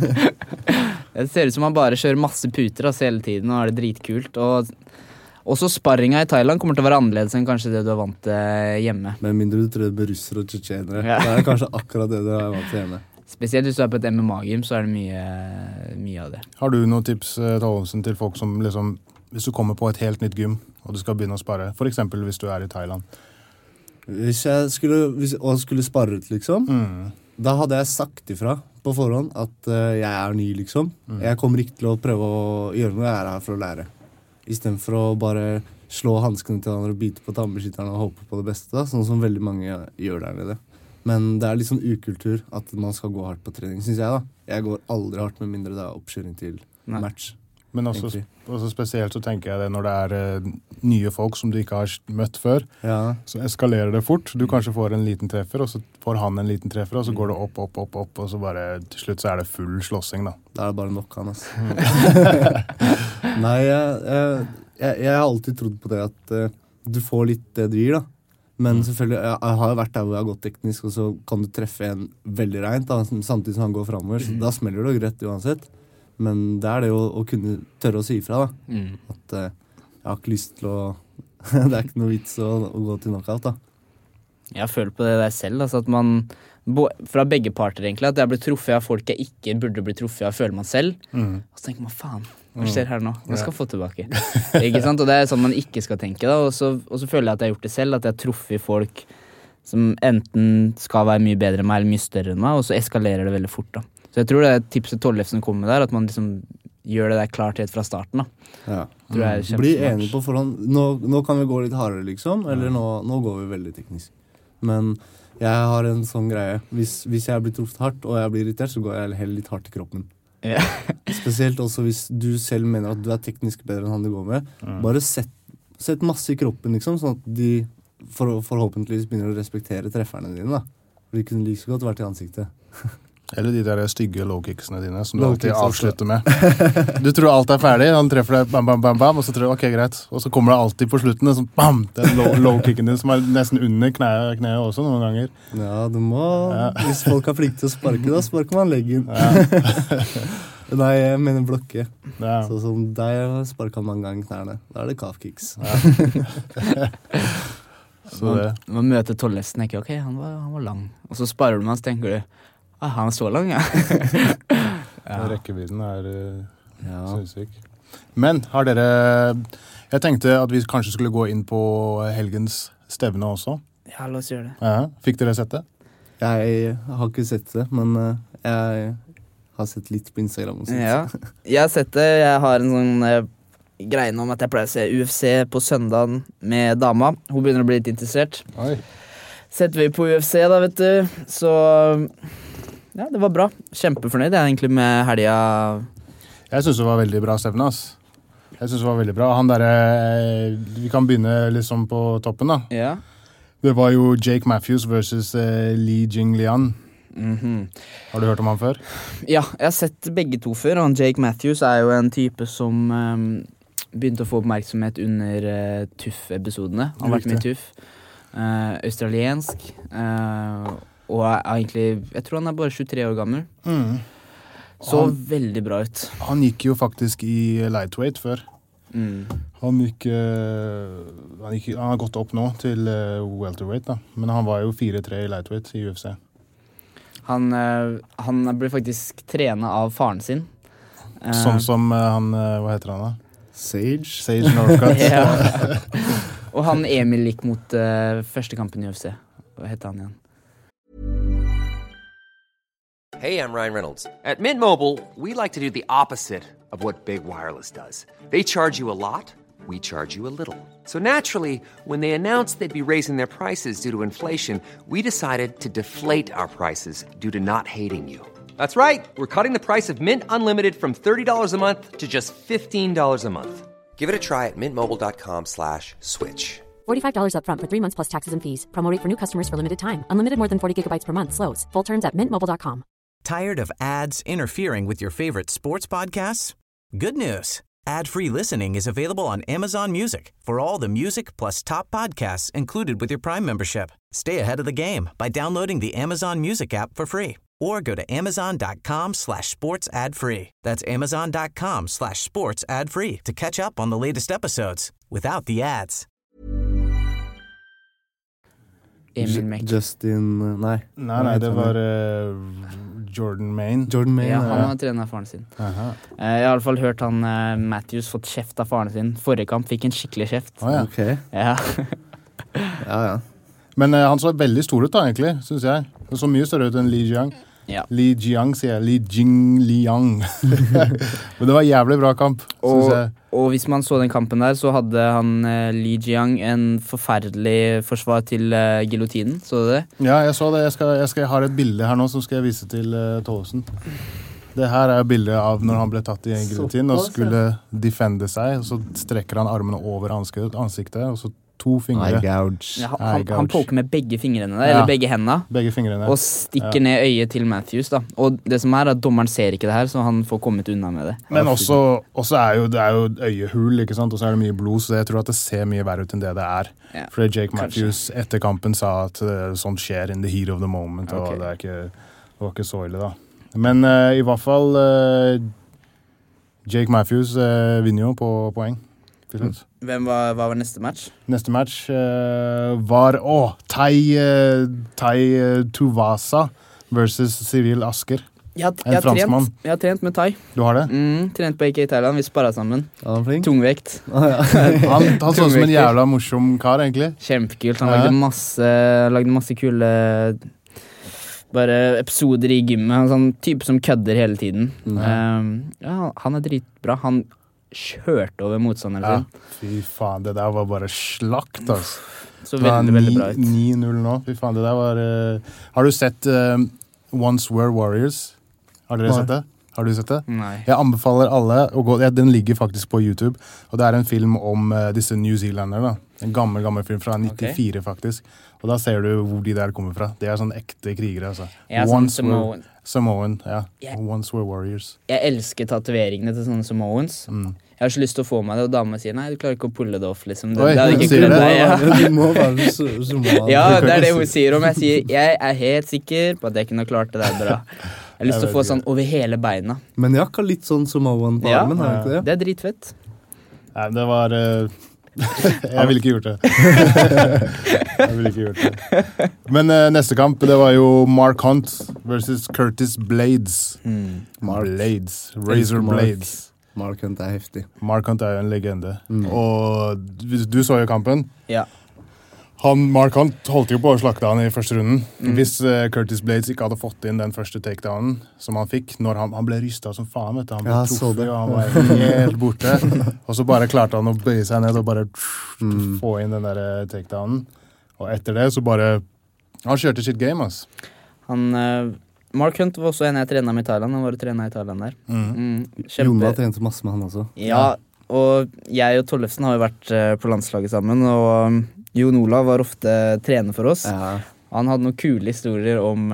Det ser ut som han bare kjører masse puter hele tiden, og er det dritkult. Og også sparringa i Thailand kommer til å være annerledes enn kanskje det du er vant til hjemme. Men mindre du tror det med russere og tsjetsjenere. Ja. Det er kanskje akkurat det du er vant til hjemme. Spesielt hvis du er på et MMA-gym, så er det mye av det. Har du noen tips til folk som liksom, hvis du kommer på et helt nytt gym, og du skal begynne å spare, for eksempel hvis du er i Thailand? Hvis jeg skulle spare ut, liksom, da hadde jeg sagt ifra på forhånd at jeg er ny, liksom. Jeg kommer ikke til å prøve å gjøre noe, jeg er her for å lære. I stedet for å bare slå hanskene til hverandre og bite på tannbeskytterne og håpe på det beste, da, sånn som veldig mange gjør der nede. Men det er litt sånn ukultur at man skal gå hardt på trening, synes jeg da. Jeg går aldri hardt med mindre det er oppkjøring til match. Men også spesielt så tenker jeg det når det er nye folk som du ikke har møtt før, så eskalerer det fort. Du kanskje får en liten treffer, og så får han en liten treffer, og så går det opp, og så bare til slutt så er det full slåssing da. Da er det bare nok han, altså. Nei, jeg har alltid trodd på det at du får litt det du gir da. Men selvfølgelig, jeg har jo vært der hvor jeg har gått teknisk, og så kan du treffe en veldig rent, da, samtidig som han går fremover. Så da smeller det jo rett uansett. Men det er det jo å kunne tørre å si ifra, da. At jeg har ikke lyst til å det er ikke noe vits å gå til knockout, da. Jeg føler på det der selv, altså at man fra begge parter egentlig, at jeg blir truffet av folk jeg ikke burde bli truffet av, føler man selv. Og så tenker man, faen, hva skjer her nå? Jeg skal få tilbake. Ikke sant? Og det er sånn man ikke skal tenke da, og så føler jeg at jeg har gjort det selv, at jeg har truffet folk som enten skal være mye bedre enn meg, eller mye større enn meg, og så eskalerer det veldig fort da. Så jeg tror det er tipset Tollefsen kommer med der, at man liksom gjør det der klart helt fra starten da. Ja. Tror jeg er bli enig på forhånd. Nå kan vi gå litt hardere liksom, eller nå går vi veldig teknisk. Men jeg har en sånn greie. Hvis jeg blir truffet hardt, og jeg blir irritert, så går jeg heller litt hardt i kroppen. Ja. Spesielt også hvis du selv mener at du teknisk bedre enn han du går med. Bare sett masse i kroppen, liksom, sånn at de forhåpentligvis begynner å respektere trefferne dine, da. For de kunne like så godt vært i ansiktet. Eller de der stygge low-kicksene dine, som du alltid avslutter med. Du tror alt ferdig, han treffer deg, bam, bam, bam, bam, og så tror du, ok, greit. Og så kommer det alltid på slutten, sånn, bam, den low-kicken din, som nesten under kneet også noen ganger. Ja, du må, hvis folk er flinke til å sparke, da sparker man leggen. Ja. Nei, jeg mener blokke. Ja. Så som deg sparker man mange ganger knærne. Da det calf-kicks. Ja. Man møter Tollefsen, ikke, ok, han var lang. Og så sparer du med han, så tenker du, han så lang, ja. Rekkevidden sinnssyk. Men har dere... Jeg tenkte at vi kanskje skulle gå inn på helgens stevne også. Ja, la oss gjøre det. Ja. Fikk dere sett det? Jeg har ikke sett det, men jeg har sett litt på Instagram. Ja, jeg har sett det. Jeg har en sånn greie om at jeg pleier å se UFC på søndagen med dama. Hun begynner å bli litt interessert. Oi. Setter vi på UFC da, vet du. Så... Ja, det var bra. Kjempefornøyd egentlig med helga. Jeg synes det var veldig bra stevne, ass. Jeg synes det var veldig bra. Han der, vi kan begynne liksom på toppen da. Ja. Det var jo Jake Matthews versus Li Jingliang. Har du hørt om han før? Ja, jeg har sett begge to før. Og Jake Matthews er jo en type som begynte å få oppmerksomhet under TUF-episodene. Han har vært med i TUF. Australiensk. Og egentlig, jeg tror han er bare 23 år gammel. Så veldig bra ut. Han gikk jo faktisk i lightweight før. Han har gått opp nå til welterweight da. Men han var jo 4-3 i lightweight i UFC. Han ble faktisk trenet av faren sin. Sånn som han, hva heter han da? Sage Northcutt. Ja. Og han Emil gikk mot første kampen i UFC. Hva heter han igjen? Hey, I'm Ryan Reynolds. At Mint Mobile, we like to do the opposite of what Big Wireless does. They charge you a lot, we charge you a little. So naturally, when they announced they'd be raising their prices due to inflation, we decided to deflate our prices due to not hating you. That's right. We're cutting the price of Mint Unlimited from $30 a month to just $15 a month. Give it a try at mintmobile.com/switch. $45 up front for 3 months plus taxes and fees. Promo rate for new customers for limited time. Unlimited more than 40 gigabytes per month. Slows full terms at mintmobile.com. Tired of ads interfering with your favorite sports podcasts? Good news. Ad-free listening is available on Amazon Music for all the music plus top podcasts included with your Prime membership. Stay ahead of the game by downloading the Amazon Music app for free or go to amazon.com/sports ad free. That's amazon.com/sports ad free to catch up on the latest episodes without the ads. Justin, nei, det var Jordan Maine. Ja, han har trenet faren sin. Jeg har i alle fall hørt han Matthews fått kjeft av faren sin. Forrige kamp fikk en skikkelig kjeft. Ja. Okay. Ja. Ja. Men han så veldig stor ut da, egentlig, synes jeg. Så mye større ut enn Li Jiang. Ja. Li Jiang, sier jeg. Li Jingliang. Men det var jævlig bra kamp, synes jeg. Og hvis man så den kampen der, så hadde han Li Jiang en forferdelig forsvar til giljotinen. Så du det? Ja, jeg så det. Jeg har et bilde her nå som skal jeg vise til Tollefsen. Det her er bildet av når han ble tatt i en giljotin og skulle defende seg. Og så strekker han armene over ansiktet, og så 2 fingre. Ja, han poker med begge fingrene der, eller begge hendene. Begge fingrene. Og stikker ned øyet til Matthews da. Og det som er at dommeren ser ikke det her, så han får kommet unna med det. Men også er det jo øyehul, ikke sant? Og så er det mye blod, så jeg tror at det ser mye verre ut enn det er. Ja. For Jake Matthews etter kampen sa at sånt skjer in the heat of the moment, og det var ikke så ille da. Men i hvert fall Jake Matthews vinner jo på poeng. Hva var neste match? Neste match var Tai Tuivasa versus Cyril Asker. En franskmann. Jeg har trent med Tai. Du har det? Trent på AK Thailand, vi sparret sammen. Tungvekt. Han så som en jævla morsom kar, egentlig. Kjempekult. Han lagde masse kule bare episoder i gymmet. Sånn type som kødder hele tiden. Han er dritbra. Han kjørte over motstanderen sin. Fy faen, det der var bare slakt, altså. Så veldig bra ut. 9-0 nå. Fy faen, det der var... Har du sett Once Were Warriors? Har dere sett det? Har du sett det? Nei. Jeg anbefaler alle å gå, den ligger faktisk på YouTube, og det en film om disse New Zealanderne, da. En gammel film fra 94 faktisk, og da ser du hvor de der kommer fra. Det sånn ekte krigere, altså. Ja, sånn Samoan. Ja. Once were warriors. Jeg elsker tatoveringene til sånne Samoans. Jeg har ikke lyst til å få meg det, og damen sier, nei, du klarer ikke å pulle det off, liksom. Det hadde ikke kledd deg, ja. Du må være Samoan. Ja, det det hun sier om. Jeg sier, jeg helt sikker på at jeg kunne klart det der bra. Jeg har lyst til å få sånn over hele beina. Men jeg har ikke litt sånn Samoan på armen, har jeg ikke det? Det dritfett. Nei, det var... jeg ville ikke gjort det. Jeg ville ikke gjort det. Men neste kamp, det var jo Mark Hunt versus Curtis Blades. Blades. Razor Blades. Mark Hunt heftig. Mark Hunt jo en legende. Og du så jo kampen. Ja. Mark Hunt holdt jo på å slakte han i første runden. Hvis Curtis Blades ikke hadde fått inn den første takedownen som han fikk, når han ble rystet som faen, vet du. Han ble truffet, og han var helt borte. Og så bare klarte han å bøye seg ned og bare få inn den der takedownen. Og etter det så bare... Han kjørte sitt game, ass. Mark Hunt var også en jeg trenet med i Thailand. Han var trenet i Thailand der. Jonna trente masse med han også. Ja, og jeg og Tollefsen har jo vært på landslaget sammen, og... Jon Olav var ofte trener for oss. Ja. Han hadde noen kule historier om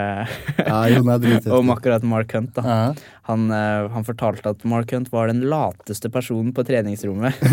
om akkurat Mark Hunt. Da. Ja. Han fortalte at Mark Hunt var den lateste personen på treningsrommet.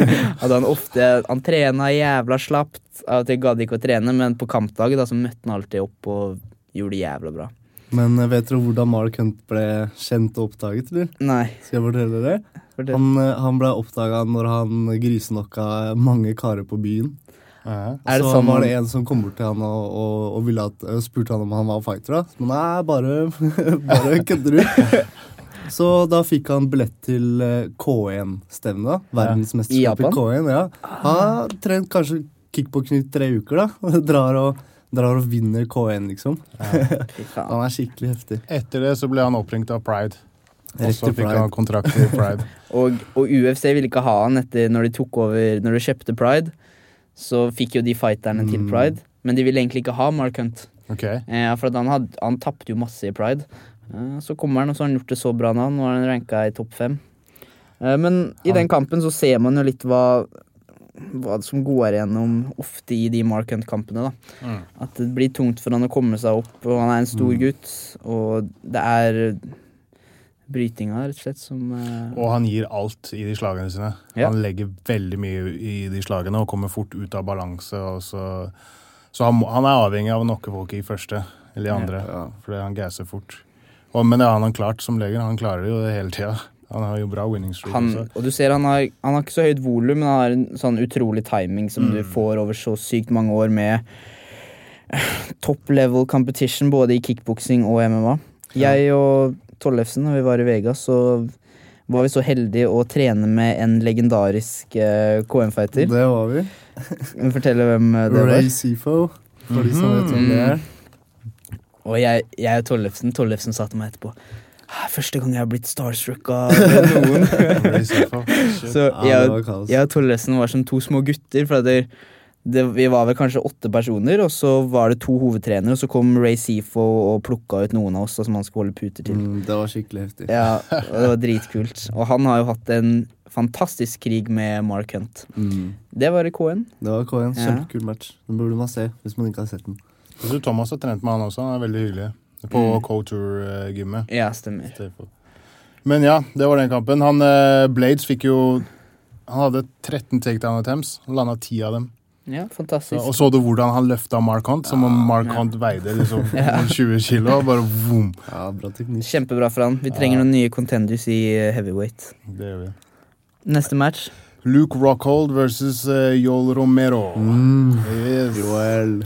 Han trenet jævla slapt. Av og til gadd ikke å trene, men på kampdag da, så møtte han alltid opp og gjorde det jævla bra. Men vet dere hvordan Mark Hunt ble kjent og oppdaget, eller? Nei. Skal jeg fortelle dere? Han ble oppdaget når han grisenokka mange karer på byen. Og så var det en som kom bort til han og spurte han om han var fighter da. Men nei, bare kødder du. Så da fikk han billett til K1-stevne da. Verdensmesterskap i K1, ja. Han har trent kanskje kickboxing i 3 uker da. Drar og vinner K1 liksom. Han skikkelig heftig. Etter det så ble han oppringt av Pride. Og så fikk han kontrakt i Pride. og UFC ville ikke ha han etter når de kjøpte Pride. Så fikk jo de fighterne til Pride, men de ville egentlig ikke ha Mark Hunt. Okay. For han tappte jo masse i Pride. Så kommer han, og så har han gjort det så bra nå. Nå har han ranket i topp 5. Men i den kampen så ser man jo litt hva som går igjennom ofte i de Mark Hunt-kampene. Da. At det blir tungt for han å komme seg opp, og han en stor gutt, og det brytinga, rett og slett, som... Og han gir alt i de slagene sine. Ja. Han legger veldig mye i de slagene og kommer fort ut av balanse. Og så han avhengig av å nokke folk i første eller i andre, fordi han gasser fort. Men det har han klart som leger. Han klarer det jo hele tiden. Han har jo bra winning streak også. Og du ser, han har ikke så høyt volum, men han har en sånn utrolig timing som du får over så sykt mange år med top level competition, både i kickboxing og MMA. Jeg og Tollefsen, når vi var i Vegas, så var vi så heldige å trene med en legendarisk KM-fighter. Det var vi. Fortell hvem det var. Ray Sifo, for de som vet hvem det Og jeg og Tollefsen sa til meg etterpå, første gang jeg har blitt starstruck av noen. Så jeg og Tollefsen var som 2 små gutter, for vi var vel kanskje 8 personer, og så var det 2 hovedtrenere, og så kom Ray Sifo og plukka ut noen av oss som han skulle holde puter til. Det var skikkelig heftig. Ja, og det var dritkult. Og han har jo hatt en fantastisk krig med Mark Hunt. Det var i K1. Det var K1, kjempekul match. Den burde man se, hvis man ikke har sett den. Jeg tror Thomas har trent med han også, han veldig hyggelig. På Couture-gymmet. Ja, stemmer. Men ja, det var den kampen. Blades fikk jo... Han hadde 13 takedown attempts, og landet 10 av dem. Ja, fantastisk. Og så du hvordan han løftet Mark Hunt, som om Mark Hunt veide liksom 20 kilo, bare boom. Ja, bra teknikk. Kjempebra for han. Vi trenger noen nye contenders i heavyweight. Det gjør vi. Neste match. Luke Rockhold versus Yoel Romero. Yes. Joel.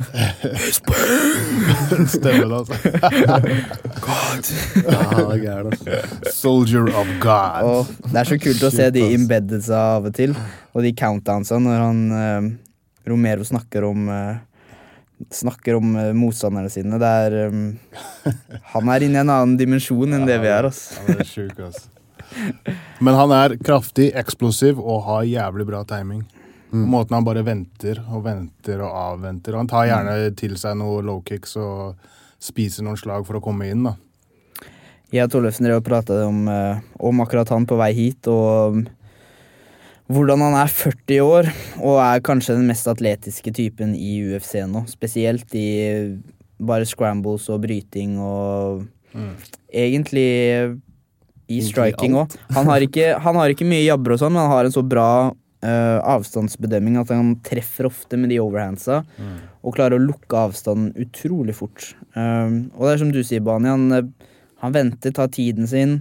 Stemmer det, altså. God. Ja, det er altså. Soldier of God. Og det så kult å se de embedded seg av og til, og de countdownsa når han Romero snakker om motstanderne sine. Han inne i en annen dimensjon enn det vi altså. Han sjuk, altså. Men han kraftig, eksplosiv og har jævlig bra timing. Måten han bare venter og avventer. Han tar gjerne til seg noen low kicks og spiser noen slag for å komme inn da. Jeg og Tollefsen drev og pratet om akkurat han på vei hit, og hvordan han 40 år, og kanskje den mest atletiske typen i UFC nå. Spesielt i bare scrambles og bryting, og egentlig i striking også. Han har ikke mye jabber og sånn, men han har en så bra avstandsbedømming at han treffer ofte med de overhandsa, og klarer å lukke avstanden utrolig fort. Og det som du sier, Bani, han venter, tar tiden sin.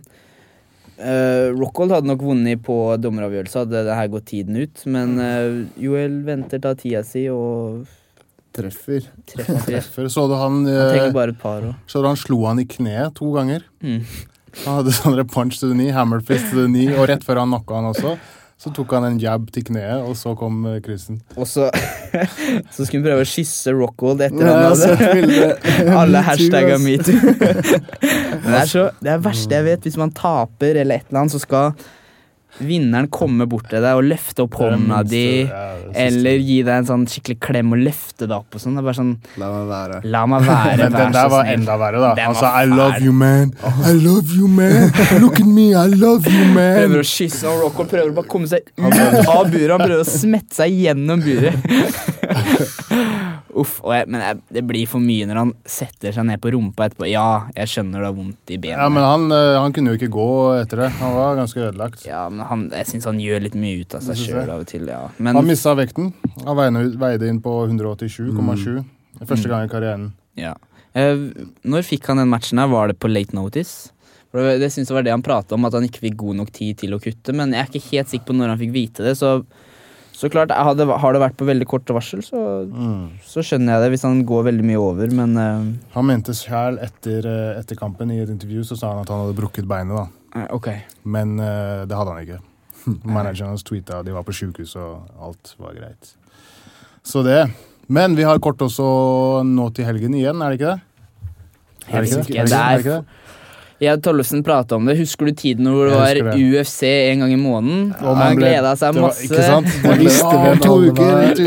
Rockhold hadde nok vunnet på dommeravgjørelse, hadde det her gått tiden ut, men Joel venter, tar tida si og treffer. Så du han trenger bare et par også. Så du han slo han i kneet 2 ganger? Han hadde sånne punch to the knee, hammer fist to the knee, og rett før han knocka han også. Så tok han en jab til kneet, og så kom Christen. Og så skulle vi prøve å kysse Rockhold etter han hadde alle hashtagger MeToo. Men det verste jeg vet, hvis man taper eller et eller annet, så skal vinneren komme bort til deg og løfte opp hånda di, eller gi deg en sånn skikkelig klem og løfte deg opp og sånn. Det bare sånn, la meg være. Men den der var enda verre da. Han sa, I love you, man. I love you, man. Look at me, I love you, man. Prøver å kysse, og Rockhold prøver å bare komme seg ut av buret. Han prøver å smette seg gjennom buret. Uff, men det blir for mye når han setter seg ned på rumpa etterpå. Ja, jeg skjønner det har vondt i benet. Ja, men han kunne jo ikke gå etter det. Han var ganske ødelagt. Ja, men jeg synes han gjør litt mye ut av seg selv av og til, ja. Men han mistet vekten. Han veide inn på 187,7. Første gang i karrieren. Ja. Når fikk han den matchen her? Var det på late notice? For det synes jeg var det han pratet om, at han ikke fikk god nok tid til å kutte, men jeg ikke helt sikker på når han fikk vite det, så klart, har det vært på veldig kort varsel, så skjønner jeg det hvis han går veldig mye over, men han mente selv etter kampen i et intervju, så sa han at han hadde brukket beinet da. Okay. Men det hadde han ikke. Manageren hans tweetet, de var på sykehus, og alt var greit. Så det. Men vi har kort også nå til helgen igjen, er det ikke det? Er det ikke det? Jeg og Tollefsen pratet om det. Husker du tiden hvor det var UFC en gang i måneden? Og han gledet seg masse. Ikke sant? Man visste det 2 uker.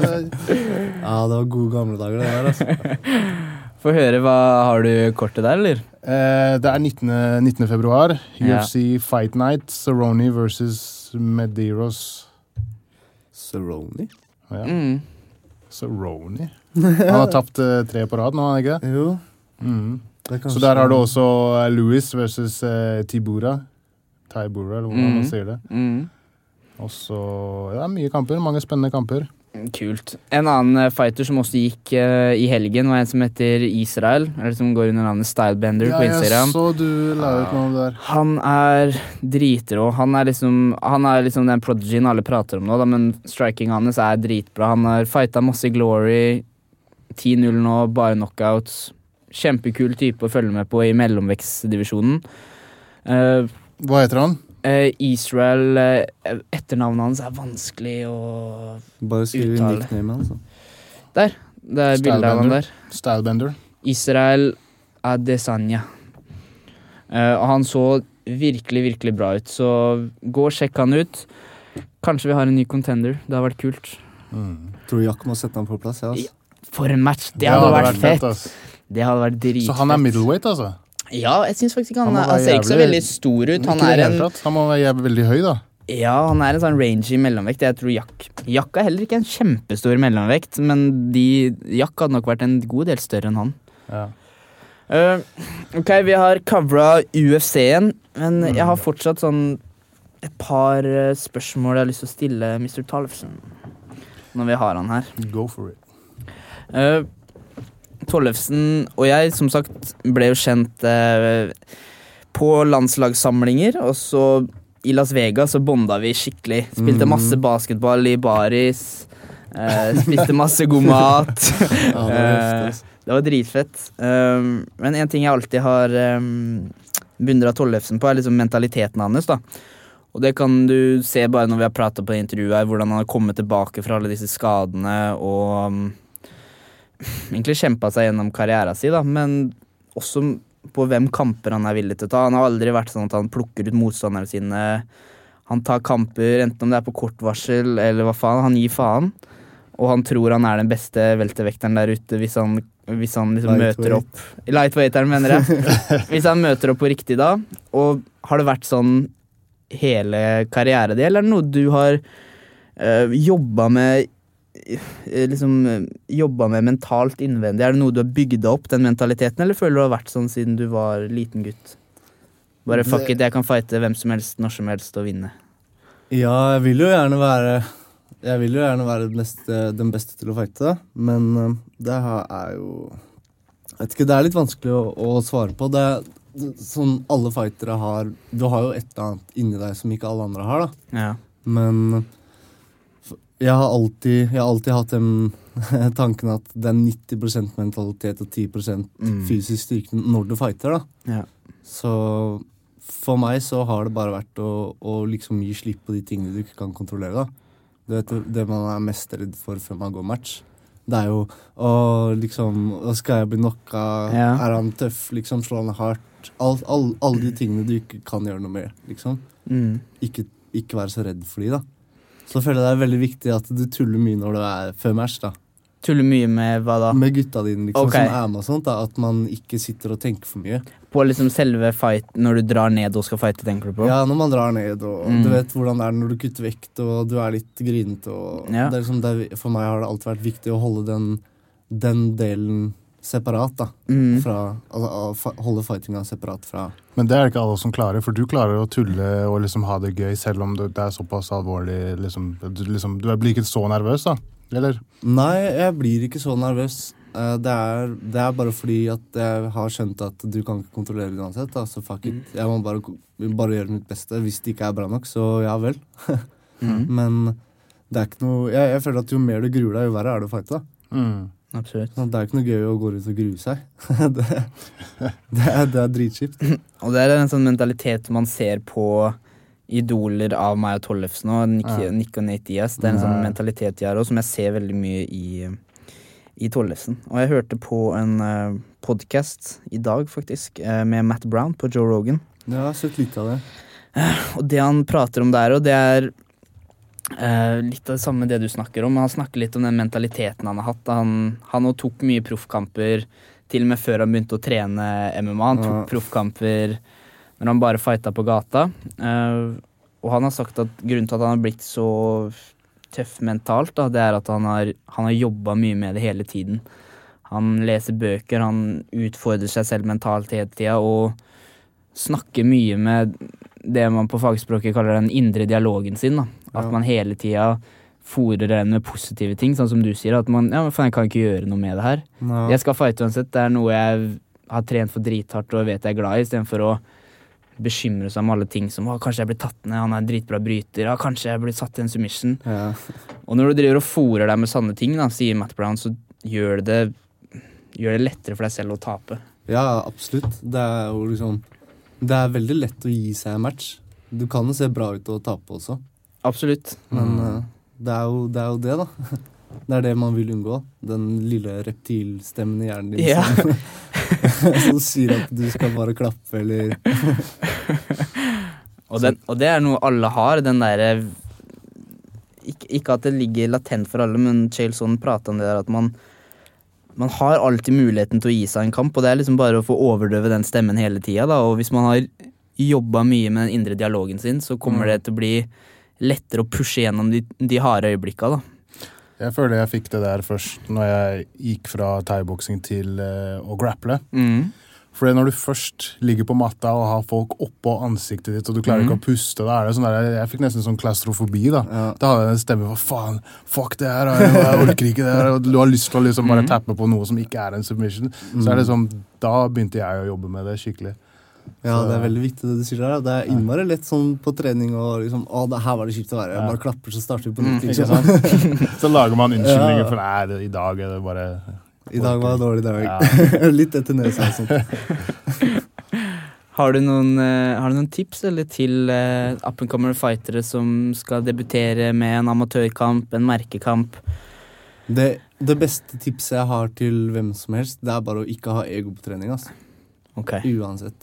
Ja, det var gode gamle dager det der, altså. Få høre, har du kortet der, eller? Det 19. februar. UFC Fight Night. Cerrone versus Medeiros. Cerrone? Ja. Cerrone. Han har tapt 3 på rad nå, han ikke? Jo. Så der har du også Lewis versus Tybura, eller hvordan man sier det. Og så, mye kamper, mange spennende kamper. Kult. En annen fighter som også gikk i helgen var en som heter Israel, eller som går under navnet Stylebender på Instagram. Ja, så du la ut noe der. Han dritrå. Han er liksom den prodigyen alle prater om nå, da, men striking hans dritbra. Han har fightet masse Glory, 10-0 nå, bare knockouts. Kjempekul type å følge med på i mellomvekstdivisjonen. Hva heter han? Israel. Etternavnet hans vanskelig å bare skrive nickname altså. Der, det bildet av han der. Stylebender. Israel Adesanya. Og han så virkelig, virkelig bra ut. Så gå og sjekk han ut. Kanskje vi har en ny contender. Det har vært kult. Tror Jack må sette han på plass, ja, altså. For en match, det hadde vært fett. Det hadde vært dritfett. Så han middleweight, altså? Ja, jeg synes faktisk ikke han ser ikke så veldig stor ut. Han må være veldig høy, da. Ja, han en sånn rangy mellomvekt. Jeg tror Jack heller ikke en kjempestor mellomvekt, men Jack hadde nok vært en god del større enn han. Ja. Ok, vi har coveret UFC-en, men jeg har fortsatt sånn et par spørsmål jeg har lyst til å stille Mr. Tollefsen når vi har han her. Go for it. Tollefsen og jeg, som sagt, ble jo kjent på landslagssamlinger, og så i Las Vegas så bonda vi skikkelig. Spilte masse basketball i baris, spiste masse god mat. Det var dritfett. Men en ting jeg alltid har beundret Tollefsen på liksom mentaliteten hans, da. Og det kan du se bare når vi har pratet på intervjuet her, hvordan han har kommet tilbake fra alle disse skadene og egentlig kjempet seg gjennom karrieren sin, da, men også på hvem kamper han villig til å ta. Han har aldri vært sånn at han plukker ut motstanderne sine. Han tar kamper, enten om det på kort varsel eller hva faen, han gir faen. og han tror han den beste veltervekteren der ute hvis han liksom møter opp. Lightweighteren, mener jeg. Hvis han møter opp på riktig da. Og har det vært sånn hele karrieren din, eller det noe du har jobbet med mentalt innvendig? Det noe du har bygd opp, den mentaliteten, eller føler du har vært sånn siden du var liten gutt? Bare fuck it, jeg kan fighte hvem som helst, når som helst, og vinne. Ja, jeg vil jo gjerne være den beste til å fighte, men det jo jeg vet ikke, det litt vanskelig å svare på. Det sånn alle fightere har. Du har jo et eller annet inni deg som ikke alle andre har, da. Ja. Men jeg har alltid hatt den tanken at det 90% mentalitet og 10% fysisk styrke når du fighter, da. Ja. Så for meg så har det bare vært å liksom gi slipp på de tingene du ikke kan kontrollere, da. Du vet, det man mest redd for før man går match. Det jo skal jeg bli knocka? Ja. Han tøff? Liksom, slår han hardt? Alle de tingene du ikke kan gjøre noe med, liksom. Ikke være så redd for de, da. Så føler jeg det veldig viktig at du tuller mye når du før match, da. Tuller mye med hva da? Med gutta dine, liksom, Okay. som med og sånt, da. At man ikke sitter og tenker for mye. På liksom selve fight, når du drar ned og skal fighte, tenker du på? Ja, når man drar ned, og du vet hvordan det når du kutter vekt, og du litt grinete, og Ja. det liksom, for meg har det alltid vært viktig å holde den delen separat, da. Holde fightinga separat fra. Men det ikke alle som klarer, for du klarer å tulle og liksom ha det gøy, selv om det såpass alvorlig, du blir ikke så nervøs, da? Eller? Nei, jeg blir ikke så nervøs. Det bare fordi at jeg har skjønt at du kan ikke kontrollere det uansett, da, så fuck it. Jeg må bare gjøre mitt beste. Hvis det ikke bra nok, så ja vel. Men det ikke noe. Jeg føler at jo mer du gruer deg, jo verre det å fighte, da. Absolutt. Så det ikke noe gøy å gå ut og grue seg. det dritskipt. Og det en sånn mentalitet man ser på idoler av meg og Tollefsen og Nick og Nate Diaz. Det en sånn mentalitet jeg har også, som jeg ser veldig mye i Tollefsen. Og jeg hørte på en podcast i dag, faktisk, med Matt Brown på Joe Rogan. Ja, jeg har sett litt av det. Og det han prater om der, og det litt av det samme det du snakker om. Han snakker litt om den mentaliteten han har hatt. Han tok mye proffkamper, til og med før han begynte å trene MMA. Han tok proffkamper når han bare fighta på gata. Og han har sagt at grunnen til at han har blitt så tøff mentalt, da, det at han har jobbet mye med det hele tiden. Han leser bøker, han utfordrer seg selv mentalt hele tiden, og snakker mye med det man på fagspråket kaller den indre dialogen sin, da. At man hele tiden fôrer den med positive ting, sånn som du sier, at man, jeg kan ikke gjøre noe med det her. No. Jeg skal fighte uansett, det noe jeg har trent for drithardt og vet jeg glad i, i stedet for å bekymre seg om alle ting som, kanskje jeg blir tatt ned, han en dritbra bryter, kanskje jeg blir satt i en submission. Ja. Og når du driver og fôrer deg med sanne ting, da, sier Matt Brown, så gjør det lettere for deg selv å tape. Ja, absolutt. Det jo liksom, det veldig lett å gi seg en match. Du kan jo se bra ut og tape også. Absolutt. Men det jo det, da. Det det man vil unngå. Den lille reptilstemmen i hjernen din. Ja. Som sier at du skal bare klappe, eller og det noe alle har, den der ikke at det ligger latent for alle, men Chaelson prater om det der, at man har alltid muligheten til å gi seg en kamp, og det liksom bare å få overdøve den stemmen hele tiden, da. Og hvis man har jobbet mye med den indre dialogen sin, så kommer det til å bli lettere å pushe gjennom de harde øyeblikkene, da. Jeg føler jeg fikk det der først når jeg gikk fra thai-boksing til å grapple. For når du først ligger på matta og har folk oppå ansiktet ditt, og du klarer ikke å puste, da det sånn der, jeg fikk nesten sånn klaustrofobi, da. Ja. Da hadde jeg en stemme, hva faen, fuck det her, jeg orker ikke det her, og du har lyst til å liksom bare tappe på noe som ikke en submission. Så det sånn, da begynte jeg å jobbe med det skikkelig. Ja, det veldig viktig det du sier der. Det innmari lett sånn på trening og liksom, det her var det kjipt å være. Jeg bare klapper, så starter vi på nytt. Liksom. Så lager man unnskyldninger for i dag det bare... I dag var det dårlig dag. Ja. Litt etter nesa og sånt. Har du noen tips eller til up-and-comer fightere som skal debutere med en amatørkamp, en merkekamp? Det beste tipset jeg har til hvem som helst, det bare å ikke ha ego på trening, altså. Okay. Uansett.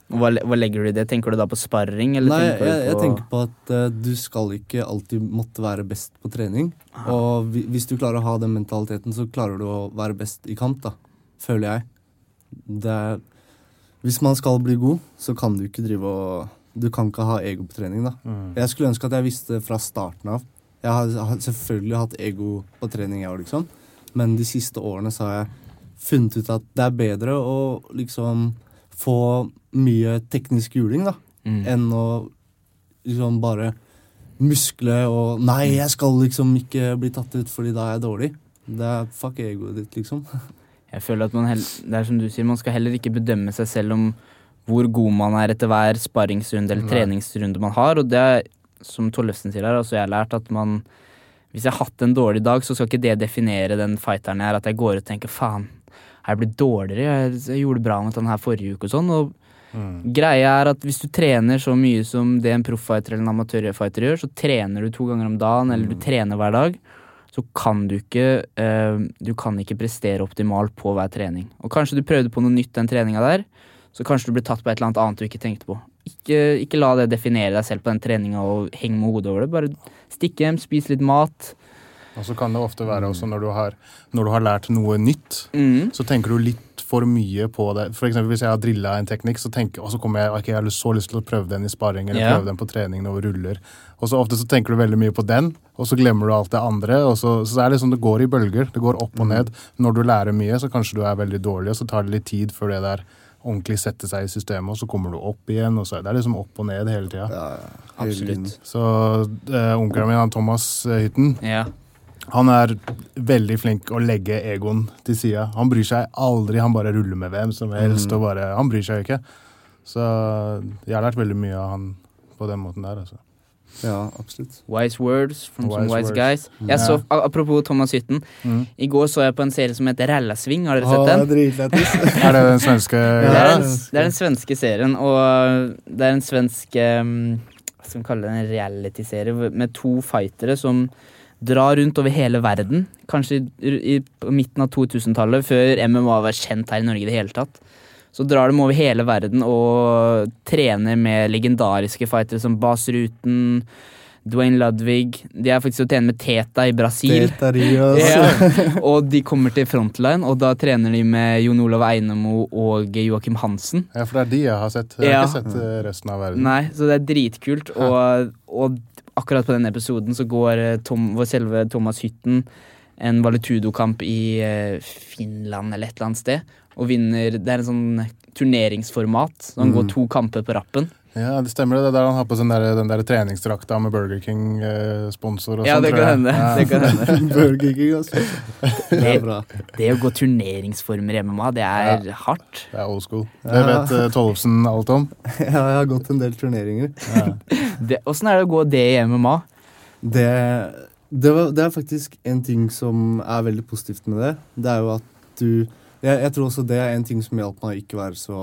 Hva legger du i det? Tenker du da på sparring? Eller Nei, tenker du på... jeg tenker på at du skal ikke alltid måtte være best på trening. Og hvis du klarer å ha den mentaliteten, så klarer du å være best i kamp, da. Føler jeg. Hvis man skal bli god, så kan du ikke du kan ikke ha ego på trening, da. Jeg skulle ønske at jeg visste fra starten av. Jeg har selvfølgelig hatt ego på trening, jeg, liksom. Men de siste årene så har jeg funnet ut at det er bedre å liksom få mye teknisk juling, da, enn å liksom bare muskle og nei, jeg skal liksom ikke bli tatt ut fordi da er jeg dårlig. Det er fuck egoet ditt, liksom. Jeg føler at det er som du sier, man skal heller ikke bedømme seg selv om hvor god man er etter hver sparringsrunde eller treningsrunde man har, og det er, som Tollefsen sier her, altså jeg har lært at hvis jeg har hatt en dårlig dag, så skal ikke det definere den fighteren jeg er, at jeg går ut og tenker, faen, jeg blir dårligere, jeg gjorde bra mot den her forrige uke og sånn, og greia er at hvis du trener så mye som det en profffighter eller en amatørfighter gjør, så trener du 2 ganger om dagen, eller du trener hver dag, så kan du ikke prestere optimalt på hver trening. Og kanskje du prøvde på noe nytt den treninga der, så kanskje du blir tatt på et eller annet du ikke tenkte på. Ikke la det definere deg selv på den treninga og henge med hodet over det, bare stikk hjem, spis litt mat. Og så kan det ofte være også når du har lært noe nytt, så tenker du litt for mye på det. For eksempel hvis jeg har drillet en teknikk, og så kommer jeg har så lyst til å prøve den i sparring, eller prøve den på trening når vi ruller. Og så ofte så tenker du veldig mye på den, og så glemmer du alt det andre, og så er det sånn det går i bølger, det går opp og ned. Når du lærer mye, så kanskje du er veldig dårlig, og så tar det litt tid før det der ordentlig setter seg i systemet, og så kommer du opp igjen, og så det er liksom opp og ned hele tiden. Ja, absolutt. Så onkelen min, Thomas Hytten, han er veldig flink å legge egoen til siden. Han bryr seg aldri, han bare ruller med hvem som helst, og han bryr seg ikke. Så jeg har lært veldig mye av han på den måten der, altså. Ja, absolutt. Wise words from some wise guys. Jeg så, apropos Thomas Hytten, i går så jeg på en serie som heter Rallasving, har dere sett den? Dritlættis. Er det den svenske? Det er den svenske serien, og det er en svensk, hva skal man kalle det, en reality-serie med 2 fightere som drar rundt over hele verden, kanskje på midten av 2000-tallet, før MMA var kjent her i Norge i det hele tatt. Så drar de over hele verden og trener med legendariske fightere som Bas Rutten, Dwayne Ludwig. De er faktisk å trene med Teta i Brasil. Teta Rios. Og de kommer til Frontline, og da trener de med Jon Olav Einemo og Joakim Hansen. Ja, for det er de jeg har sett. Jeg har ikke sett resten av verden. Nei, så det er dritkult, og akkurat på den episoden så går vår selve Thomas Hytten en Valetudo-kamp i Finland eller et eller annet sted, og vinner. Det er en sånn turneringsformat, så han går 2 kamper på rappen. Ja, det stemmer det der han har på den der treningsdrakta med Burger King-sponsor og ja, sånt. Ja, det kan hende. Burger King også. Det er bra. Det å gå turneringsformer i MMA, det er hardt. Det er old school. Det vet Tollefsen alt om. Ja, jeg har gått en del turneringer. Hvordan er det å gå det i MMA? Det er faktisk en ting som er veldig positivt med det. Det er jo at jeg tror også det er en ting som hjelper meg å ikke være så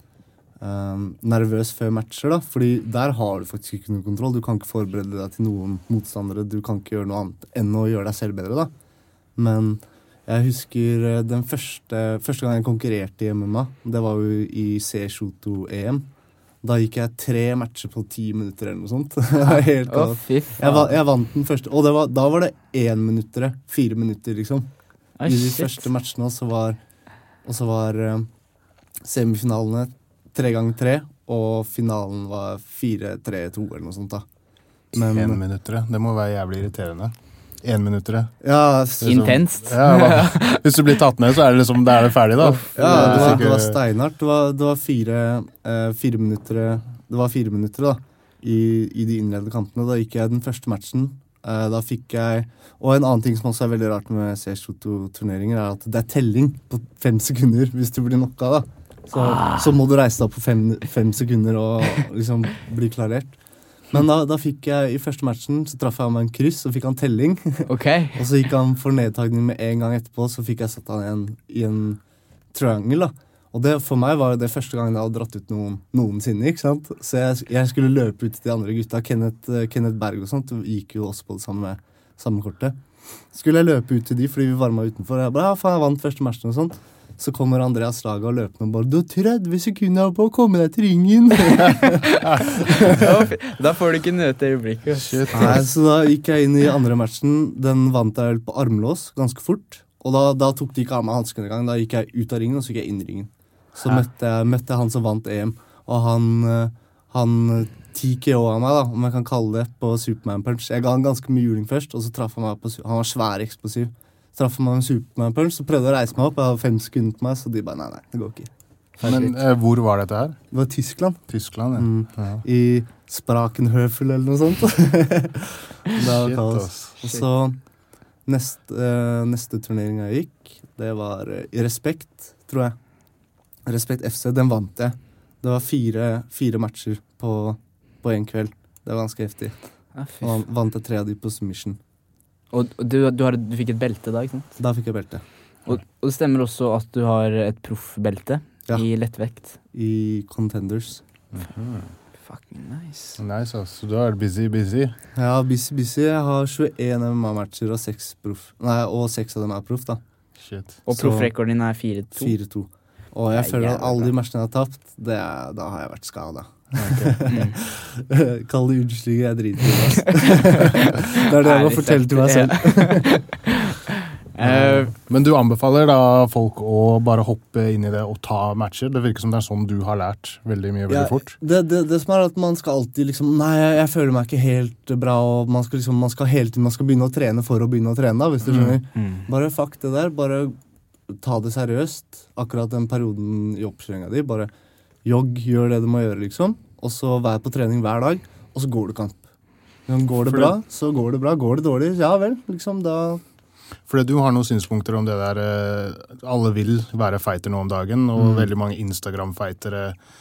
nervøs før matcher, da. Fordi der har du faktisk ikke noen kontroll. Du kan ikke forberede deg til noen motstandere. Du kan ikke gjøre noe annet enn å gjøre deg selv bedre, da. Men jeg husker den første gang jeg konkurrerte i MMA, det var jo i C-Shoto-EM. Da gikk jeg 3 matcher på 10 minutter eller noe sånt. Helt Å, fy faen. Jeg vant den første, og da var det 1 minutt, 4 minutter, liksom. I de første matchene, og så var semifinalene 3x3, og finalen var 4-3-2 eller noe sånt da. 1 minutter, det må være jævlig irriterende. 1 minutter. Ja, intenst. Ja, hvis du blir tatt ned, så er det liksom, da er det ferdig da. Ja, det var steinhardt. Det var 4 minutter, det var 4 minutter da, i de innledende kampene. Da gikk jeg den første matchen. Da fikk jeg, og en annen ting som også er veldig rart med C-Shoto-turneringer, er at det er telling på 5 sekunder hvis du blir knocka da. Så må du reise deg på 5 sekunder og liksom bli klarert. Men da fikk jeg, i første matchen, så traff jeg med en kryss, og fikk han telling. Okay. Og så gikk han for nedtagning med en gang etterpå, så fikk jeg satt han i en triangel da. Og det, for meg var det første gangen jeg hadde dratt ut noensinne, ikke sant? Så jeg skulle løpe ut til de andre gutta, Kenneth Berg og sånt, og gikk jo også på det samme kortet. Skulle jeg løpe ut til de, fordi vi varmet utenfor, jeg bare, ja, faen, jeg vant første matchen og sånt. Så kommer Andreas Slaga og løper og bare, du har 30 sekunder på å komme deg til ringen. Da får du ikke nøte øyeblikket. Nei, så da gikk jeg inn i andre matchen. Den vant jeg vel på armlås ganske fort. Og da tok de ikke av meg hanskene en gang. Da gikk jeg ut av ringen, og så gikk jeg inn i ringen. Så møtte jeg han som vant EM, og han TKO av meg, da, om jeg kan kalle det, på Superman Punch. Jeg ga han ganske mye juling først, og så traff han meg han var svær eksplosiv. Traff han meg med Superman Punch, så prøvde jeg å reise meg opp, jeg hadde 5 sekunder på meg, så de bare, nei, det går ikke. Men hvor var dette her? Det var Tyskland. Tyskland, ja. I Sprakenhøfel eller noe sånt. Det var kaos. Og så neste turnering jeg gikk, det var i Respekt, tror jeg. Respekt FC, den vant jeg. Det var 4 matcher på en kveld. Det var ganske heftig. Og vant jeg 3 av de på submission. Og du fikk et belte da, ikke sant? Da fikk jeg belte. Og det stemmer også at du har et proffbelte i lettvekt. I Contenders. Fucking nice. Nice, altså. Du er busy. Ja, busy. Jeg har 21 MMA-matcher og 6 av dem er proff, da. Shit. Og proffrekorden din er 4-2? 4-2. Og jeg føler at alle de matchene jeg har tapt, da har jeg vært skadet. Okay. Kall det utslige, jeg driter i det. Det er det jeg må fortelle til meg selv. Men du anbefaler da folk å bare hoppe inn i det og ta matcher? Det virker som det er sånn du har lært veldig mye veldig fort. Det som er at man skal alltid liksom, nei, jeg føler meg ikke helt bra, og man skal hele tiden begynne å trene for å begynne å trene da, hvis du skjønner. Bare fuck det der, bare ta det seriøst, akkurat den perioden i oppkjøringen di, bare gjør det du må gjøre liksom, og så vær på trening hver dag, og så går du kamp. Går det bra, så går det bra. Går det dårlig, ja vel, liksom da... Fordi du har noen synspunkter om det der, alle vil være fighter nå om dagen, og veldig mange Instagram-fightere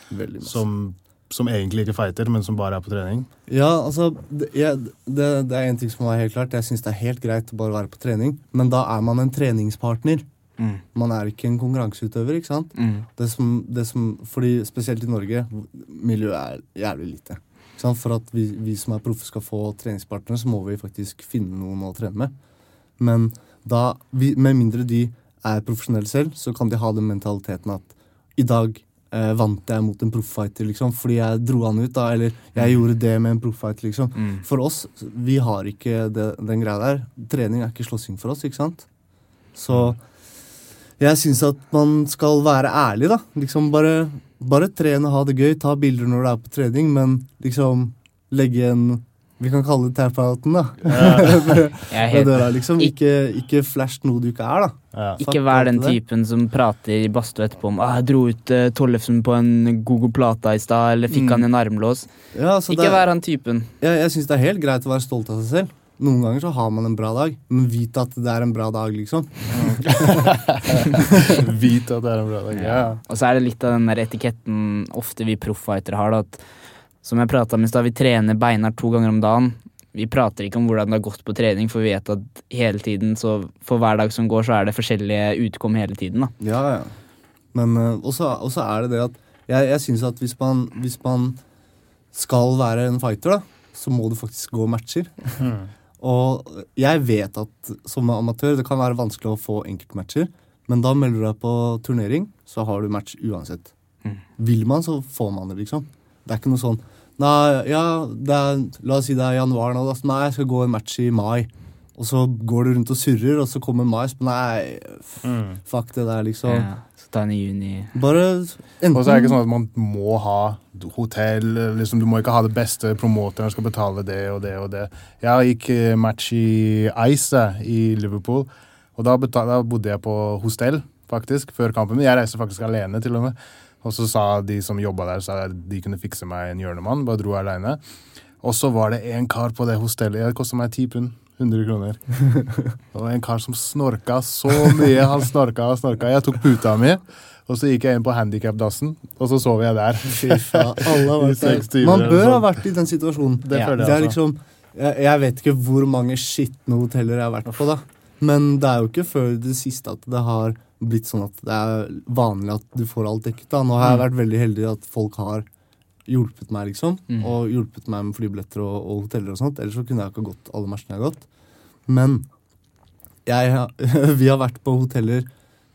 som egentlig ikke fighter, men som bare er på trening. Ja, altså, det er en ting som er helt klart, jeg synes det er helt greit å bare være på trening, men da er man en treningspartner. Man er ikke en konkurranseutøver, ikke sant? Fordi spesielt i Norge, miljøet er jævlig lite. Ikke sant? For at vi som er proffe skal få treningspartnere, så må vi faktisk finne noen å trene med. Men da, med mindre de er profesjonelle selv, så kan de ha den mentaliteten at i dag vant jeg mot en profffighter, liksom, fordi jeg dro han ut da, eller jeg gjorde det med en profffighter, liksom. For oss, vi har ikke den greia der. Trening er ikke slåssing for oss, ikke sant? Så jeg synes at man skal være ærlig da, liksom bare trene, ha det gøy, ta bilder når du er på trening, men liksom legge vi kan kalle det tap-outen da. Liksom, ikke flash noe du ikke er da. Ja. Ikke vær den typen som prater i badstue etterpå om jeg dro ut Tollefsen på en Gogo Plata i sted, eller fikk han en armlås. Ja, ikke vær han typen. Jeg synes det er helt greit å være stolt av seg selv. Noen ganger så har man en bra dag, men vite at det er en bra dag, liksom. Vite at det er en bra dag, ja. Og så er det litt av den der etiketten ofte vi profffightere har, da, at som jeg pratet om i sted, vi trener beinar 2 ganger om dagen. Vi prater ikke om hvordan det har gått på trening, for vi vet at hele tiden, så for hver dag som går, så er det forskjellige utkom hele tiden, da. Ja. Men også er det at jeg synes at hvis man skal være en fighter, da, så må du faktisk gå matcher. Og jeg vet at som amatør, det kan være vanskelig å få enkeltmatcher, men da melder du deg på turnering, så har du match uansett. Vil man, så får man det, liksom. Det er ikke noe sånn, la oss si det er januar nå, da. Nei, jeg skal gå en match i mai. Og så går du rundt og surrer, og så kommer mai, så nei, fuck det der, liksom. Ja, så ta den i juni. Bare enten... Og så er det ikke sånn at man må ha hotell, liksom, du må ikke ha det beste promoteren skal betale det og det og det. Jeg gikk match i Ice i Liverpool, og da bodde jeg på hostell, faktisk, før kampen. Jeg reiste faktisk alene, til og med. Og så sa de som jobbet der, så de kunne fikse meg en hjørnemann, bare dro alene. Og så var det en kar på det hostellet, det kostet meg 10 pund. 100 kroner. Det var en kar som snorka så mye. Han snorka. Jeg tok puta mi, og så gikk jeg inn på handicap-dassen, og så sov jeg der. Fy faen, alle har vært der. Man bør ha vært i den situasjonen. Det er liksom, jeg vet ikke hvor mange skitne hoteller jeg har vært på da, men det er jo ikke før det siste at det har blitt sånn at det er vanlig at du får alt dekket da. Nå har jeg vært veldig heldig at folk har hjulpet meg, liksom, og hjulpet meg med flybilletter og hoteller og sånt, ellers så kunne jeg ikke gått alle matchene jeg har gått. Men vi har vært på hoteller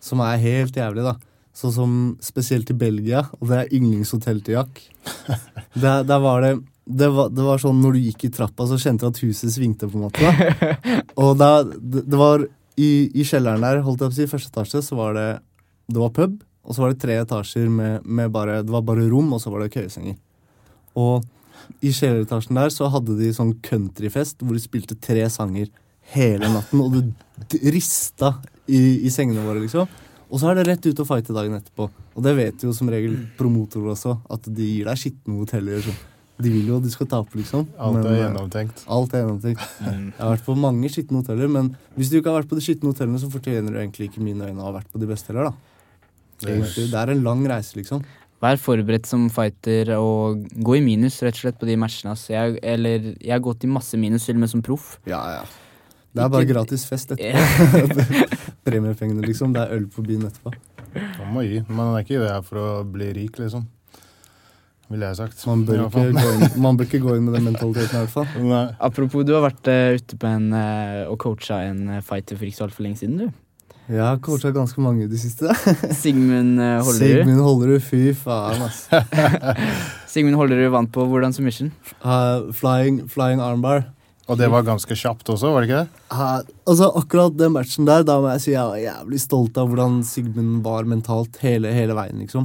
som helt jævlig da. Sånn som spesielt i Belgia, og det yndlingshotell til Jack. Der var det var sånn når du gikk i trappa, så kjente du at huset svingte på en måte da. Og det var i kjelleren der, holdt jeg på å si, første etasje, så var det var pub, og så var det 3 etasjer med bare, det var bare rom, og så var det køyesenger. Og i kjelleretasjen der så hadde de sånn countryfest, hvor de spilte 3 sanger hele natten, og det rista i sengene våre, liksom. Og så det rett ut og fighte dagen etterpå. Og det vet jo som regel promotorer også, at de gir deg skittende hoteller. Så. De vil jo at du skal tape, liksom. Alt gjennomtenkt. Alt gjennomtenkt. Jeg har vært på mange skittende hoteller, men hvis du ikke har vært på de skittende hotellene, så fortjener du egentlig ikke mine øyne å ha vært på de beste heller, da. Egentlig, det en lang reise, liksom. Vær forberedt som fighter og gå i minus, rett og slett, på de matchene. Altså. Jeg har gått i masse minus, til og med som proff. Ja. Det bare gratis fest etterpå. Premiepengene, liksom. Det øl på byen etterpå. Man må gi. Man ikke det her for å bli rik, liksom. Vil jeg ha sagt. Man bør ikke gå inn med den mentaliteten i hvert fall. Nei. Apropos, du har vært ute på og coachet en fighter for ikke så alt for lenge siden, du. Ja, jeg har coachet ganske mange i det siste. Sigmund Hollerud. Sigmund Hollerud, fy faen, ass. Sigmund Hollerud vant på hvordan submission? Flying armbar. Og det var ganske kjapt også, var det ikke det? Altså akkurat den matchen der, da må jeg si jeg var jævlig stolt av hvordan Sigmund var mentalt hele veien, liksom.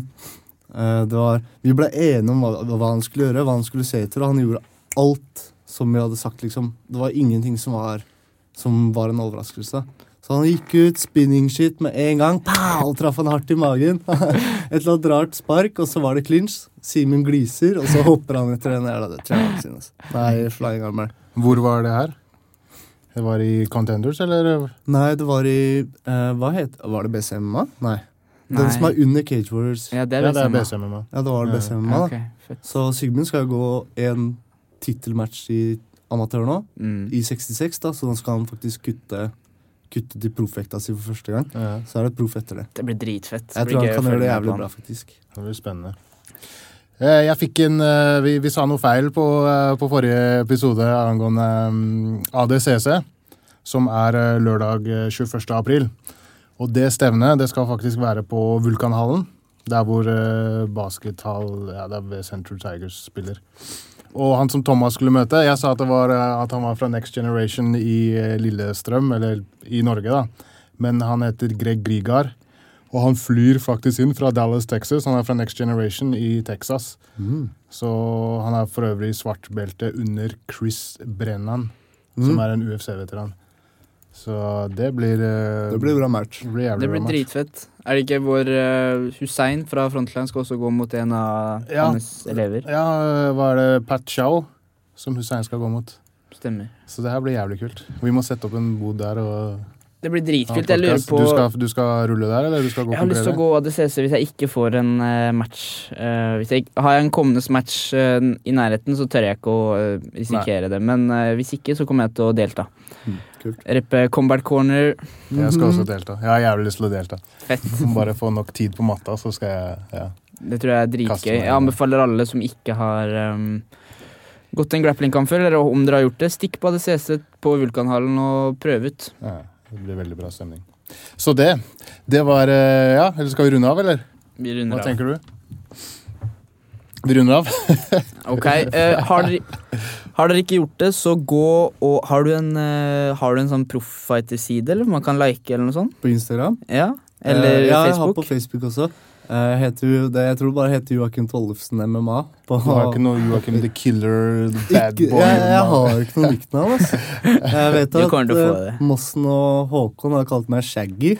Vi ble enige om hva han skulle gjøre, hva han skulle se etter, og han gjorde alt som vi hadde sagt, liksom. Det var ingenting som var en overraskelse. Så han gikk ut, spinning shit med en gang, og traff han hardt i magen. Et eller annet rart spark, og så var det clinch. Simen gliser, og så hopper han etter den der, det tror jeg sin. Nei, flying armbar. Hvor var det her? Det var i Contenders, eller? Nei, det var i, var det BCMA? Nei. Den som under Cage Warriors. Ja, det er BCMA. Ja, det var det BCMA da. Okay, så Sigmund skal gå en titelmatch i amatør nå, i 66 da, så da skal han faktisk kutte til profvekta si for første gang. Ja. Så det proff etter det. Det blir dritfett. Jeg tror han kan gjøre det jævlig bra, faktisk. Det blir spennende. Jeg fikk vi sa noe feil på forrige episode angående ADCC, som lørdag 21. april. Og det stevnet, det skal faktisk være på Vulkanhallen, der hvor baskethall, det ved Central Tigers spiller. Og han som Thomas skulle møte, jeg sa at han var fra Next Generation i Lillestrøm, eller i Norge da. Men han heter Greg Grigar, og han flyr faktisk inn fra Dallas, Texas. Han fra Next Generation i Texas. Så han for øvrig svartbelte under Chris Brennan, som en UFC-veteran. Så det blir bra match. Det blir dritfett. Det ikke vår Hussein fra Frontline skal også gå mot en av hans elever? Ja, var det Pat Chow som Hussein skal gå mot? Stemmer. Så det her blir jævlig kult. Vi må sette opp en bod der og... Det blir dritkult. Jeg lurer på... Du skal rulle der, eller du skal gå konkurrere? Jeg har lyst til å gå ADCC hvis jeg ikke får en match. Har jeg en kommende match i nærheten, så tør jeg ikke å risikere det. Men hvis ikke, så kommer jeg til å delta. Kult. Reppe Combat Corner. Jeg skal også delta. Jeg har jævlig lyst til å delta. Fett. Bare få nok tid på matta, så skal jeg... Det tror jeg dritgøy. Jeg anbefaler alle som ikke har... gått en grappling-kamp før, eller om dere har gjort det, stikk på ADCC på Vulkanhallen og prøv ut. Ja, det blir veldig bra stemning. Så det var, eller skal vi runde av, eller? Vi runder av. Hva tenker du? Vi runder av. Ok, har dere ikke gjort det, så gå og... Har du en sånn profffighter-side, eller man kan like, eller noe sånt? På Instagram? Ja, eller Facebook? Ja, jeg har på Facebook også. Jeg tror det bare heter Joakim Tollefsen MMA. Du har ikke noe Joakim the Killer, the bad boy? Jeg har ikke noe nicknavn, altså. Jeg vet at Mossen og Håkon har kalt meg Shaggy.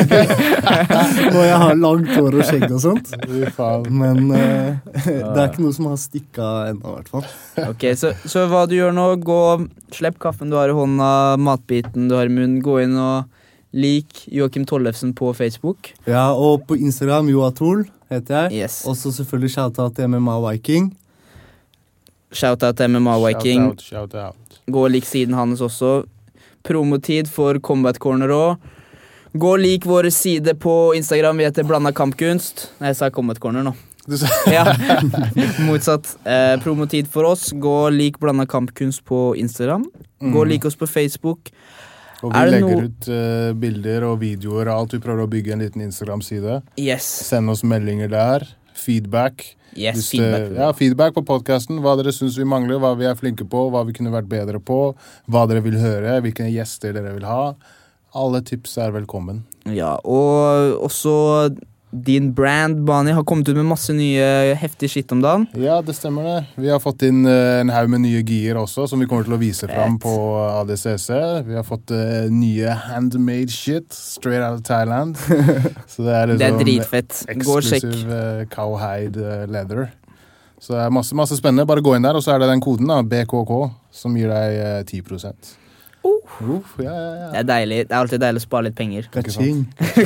Når jeg har langt hår og skjegg og sånt. Men det ikke noe som har stikket enda, i hvert fall. Ok, så hva du gjør nå? Slipp kaffen du har i hånda, matbiten du har i munnen, gå inn og lik Joakim Tollefsen på Facebook. Ja, og på Instagram Joatol heter jeg. Yes. Og så selvfølgelig shoutout til MMA Viking. Shoutout til MMA Viking. Shoutout. Gå og lik siden hans også. Promotid for Combat Corner også. Gå og lik våre side på Instagram. Vi heter Blanda Kampkunst. Nei, jeg sa Combat Corner nå. Ja, motsatt. Promotid for oss. Gå og lik Blanda Kampkunst på Instagram. Gå og lik oss på Facebook. Og vi legger ut bilder og videoer og alt. Vi prøver å bygge en liten Instagram-side. Yes. Send oss meldinger der. Feedback. Yes, feedback på podcasten. Hva dere synes vi mangler, hva vi er flinke på, hva vi kunne vært bedre på, hva dere vil høre, hvilke gjester dere vil ha. Alle tips er velkommen. Ja, og også din brand, Bani, har kommet ut med masse nye heftige shit om dagen. Ja, det stemmer det. Vi har fått inn en haug med nye gear også, som vi kommer til å vise frem på ADCC. Vi har fått nye handmade shit, straight out of Thailand. Så det er dritfett. Gå og sjekk. Eksklusiv cowhide leather. Så det er masse spennende. Bare gå inn der, og så er det den koden da, BKK, som gir deg 10%. Ja. Det er deilig. Det er alltid deilig å spare litt penger. Kaching.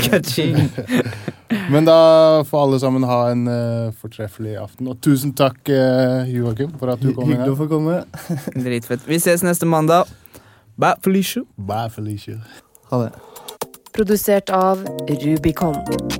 Men da får alle sammen ha en fortreffelig aften. Og tusen takk, Joakim, for at du kom inn her. Hyggelig å få komme. Dritfett. Vi ses neste mandag. Bye, Felicia. Bye, Felicia. Ha det. Produsert av Rubicon.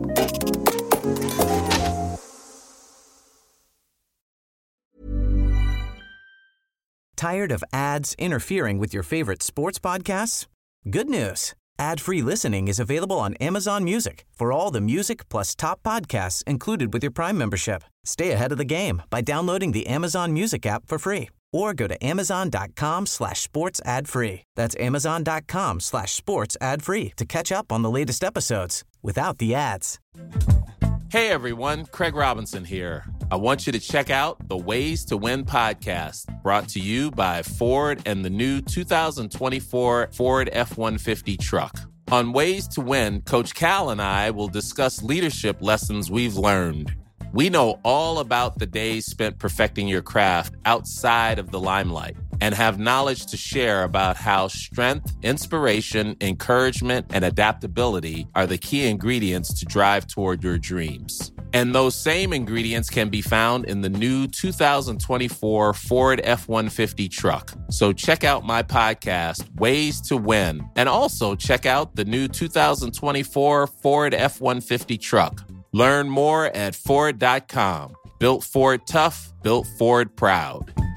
Tired of ads interfering with your favorite sports podcasts? Good news. Ad-free listening is available on Amazon Music for all the music plus top podcasts included with your Prime membership. Stay ahead of the game by downloading the Amazon Music app for free or go to amazon.com/sports ad-free. That's amazon.com/sports ad-free to catch up on the latest episodes without the ads. Hey everyone, Craig Robinson here. I want you to check out the Ways to Win podcast, brought to you by Ford and the new 2024 Ford F-150 truck. On Ways to Win, Coach Cal and I will discuss leadership lessons we've learned. We know all about the days spent perfecting your craft outside of the limelight and have knowledge to share about how strength, inspiration, encouragement, and adaptability are the key ingredients to drive toward your dreams. And those same ingredients can be found in the new 2024 Ford F-150 truck. So check out my podcast, Ways to Win, and also check out the new 2024 Ford F-150 truck. Learn more at Ford.com. Built Ford tough, built Ford proud.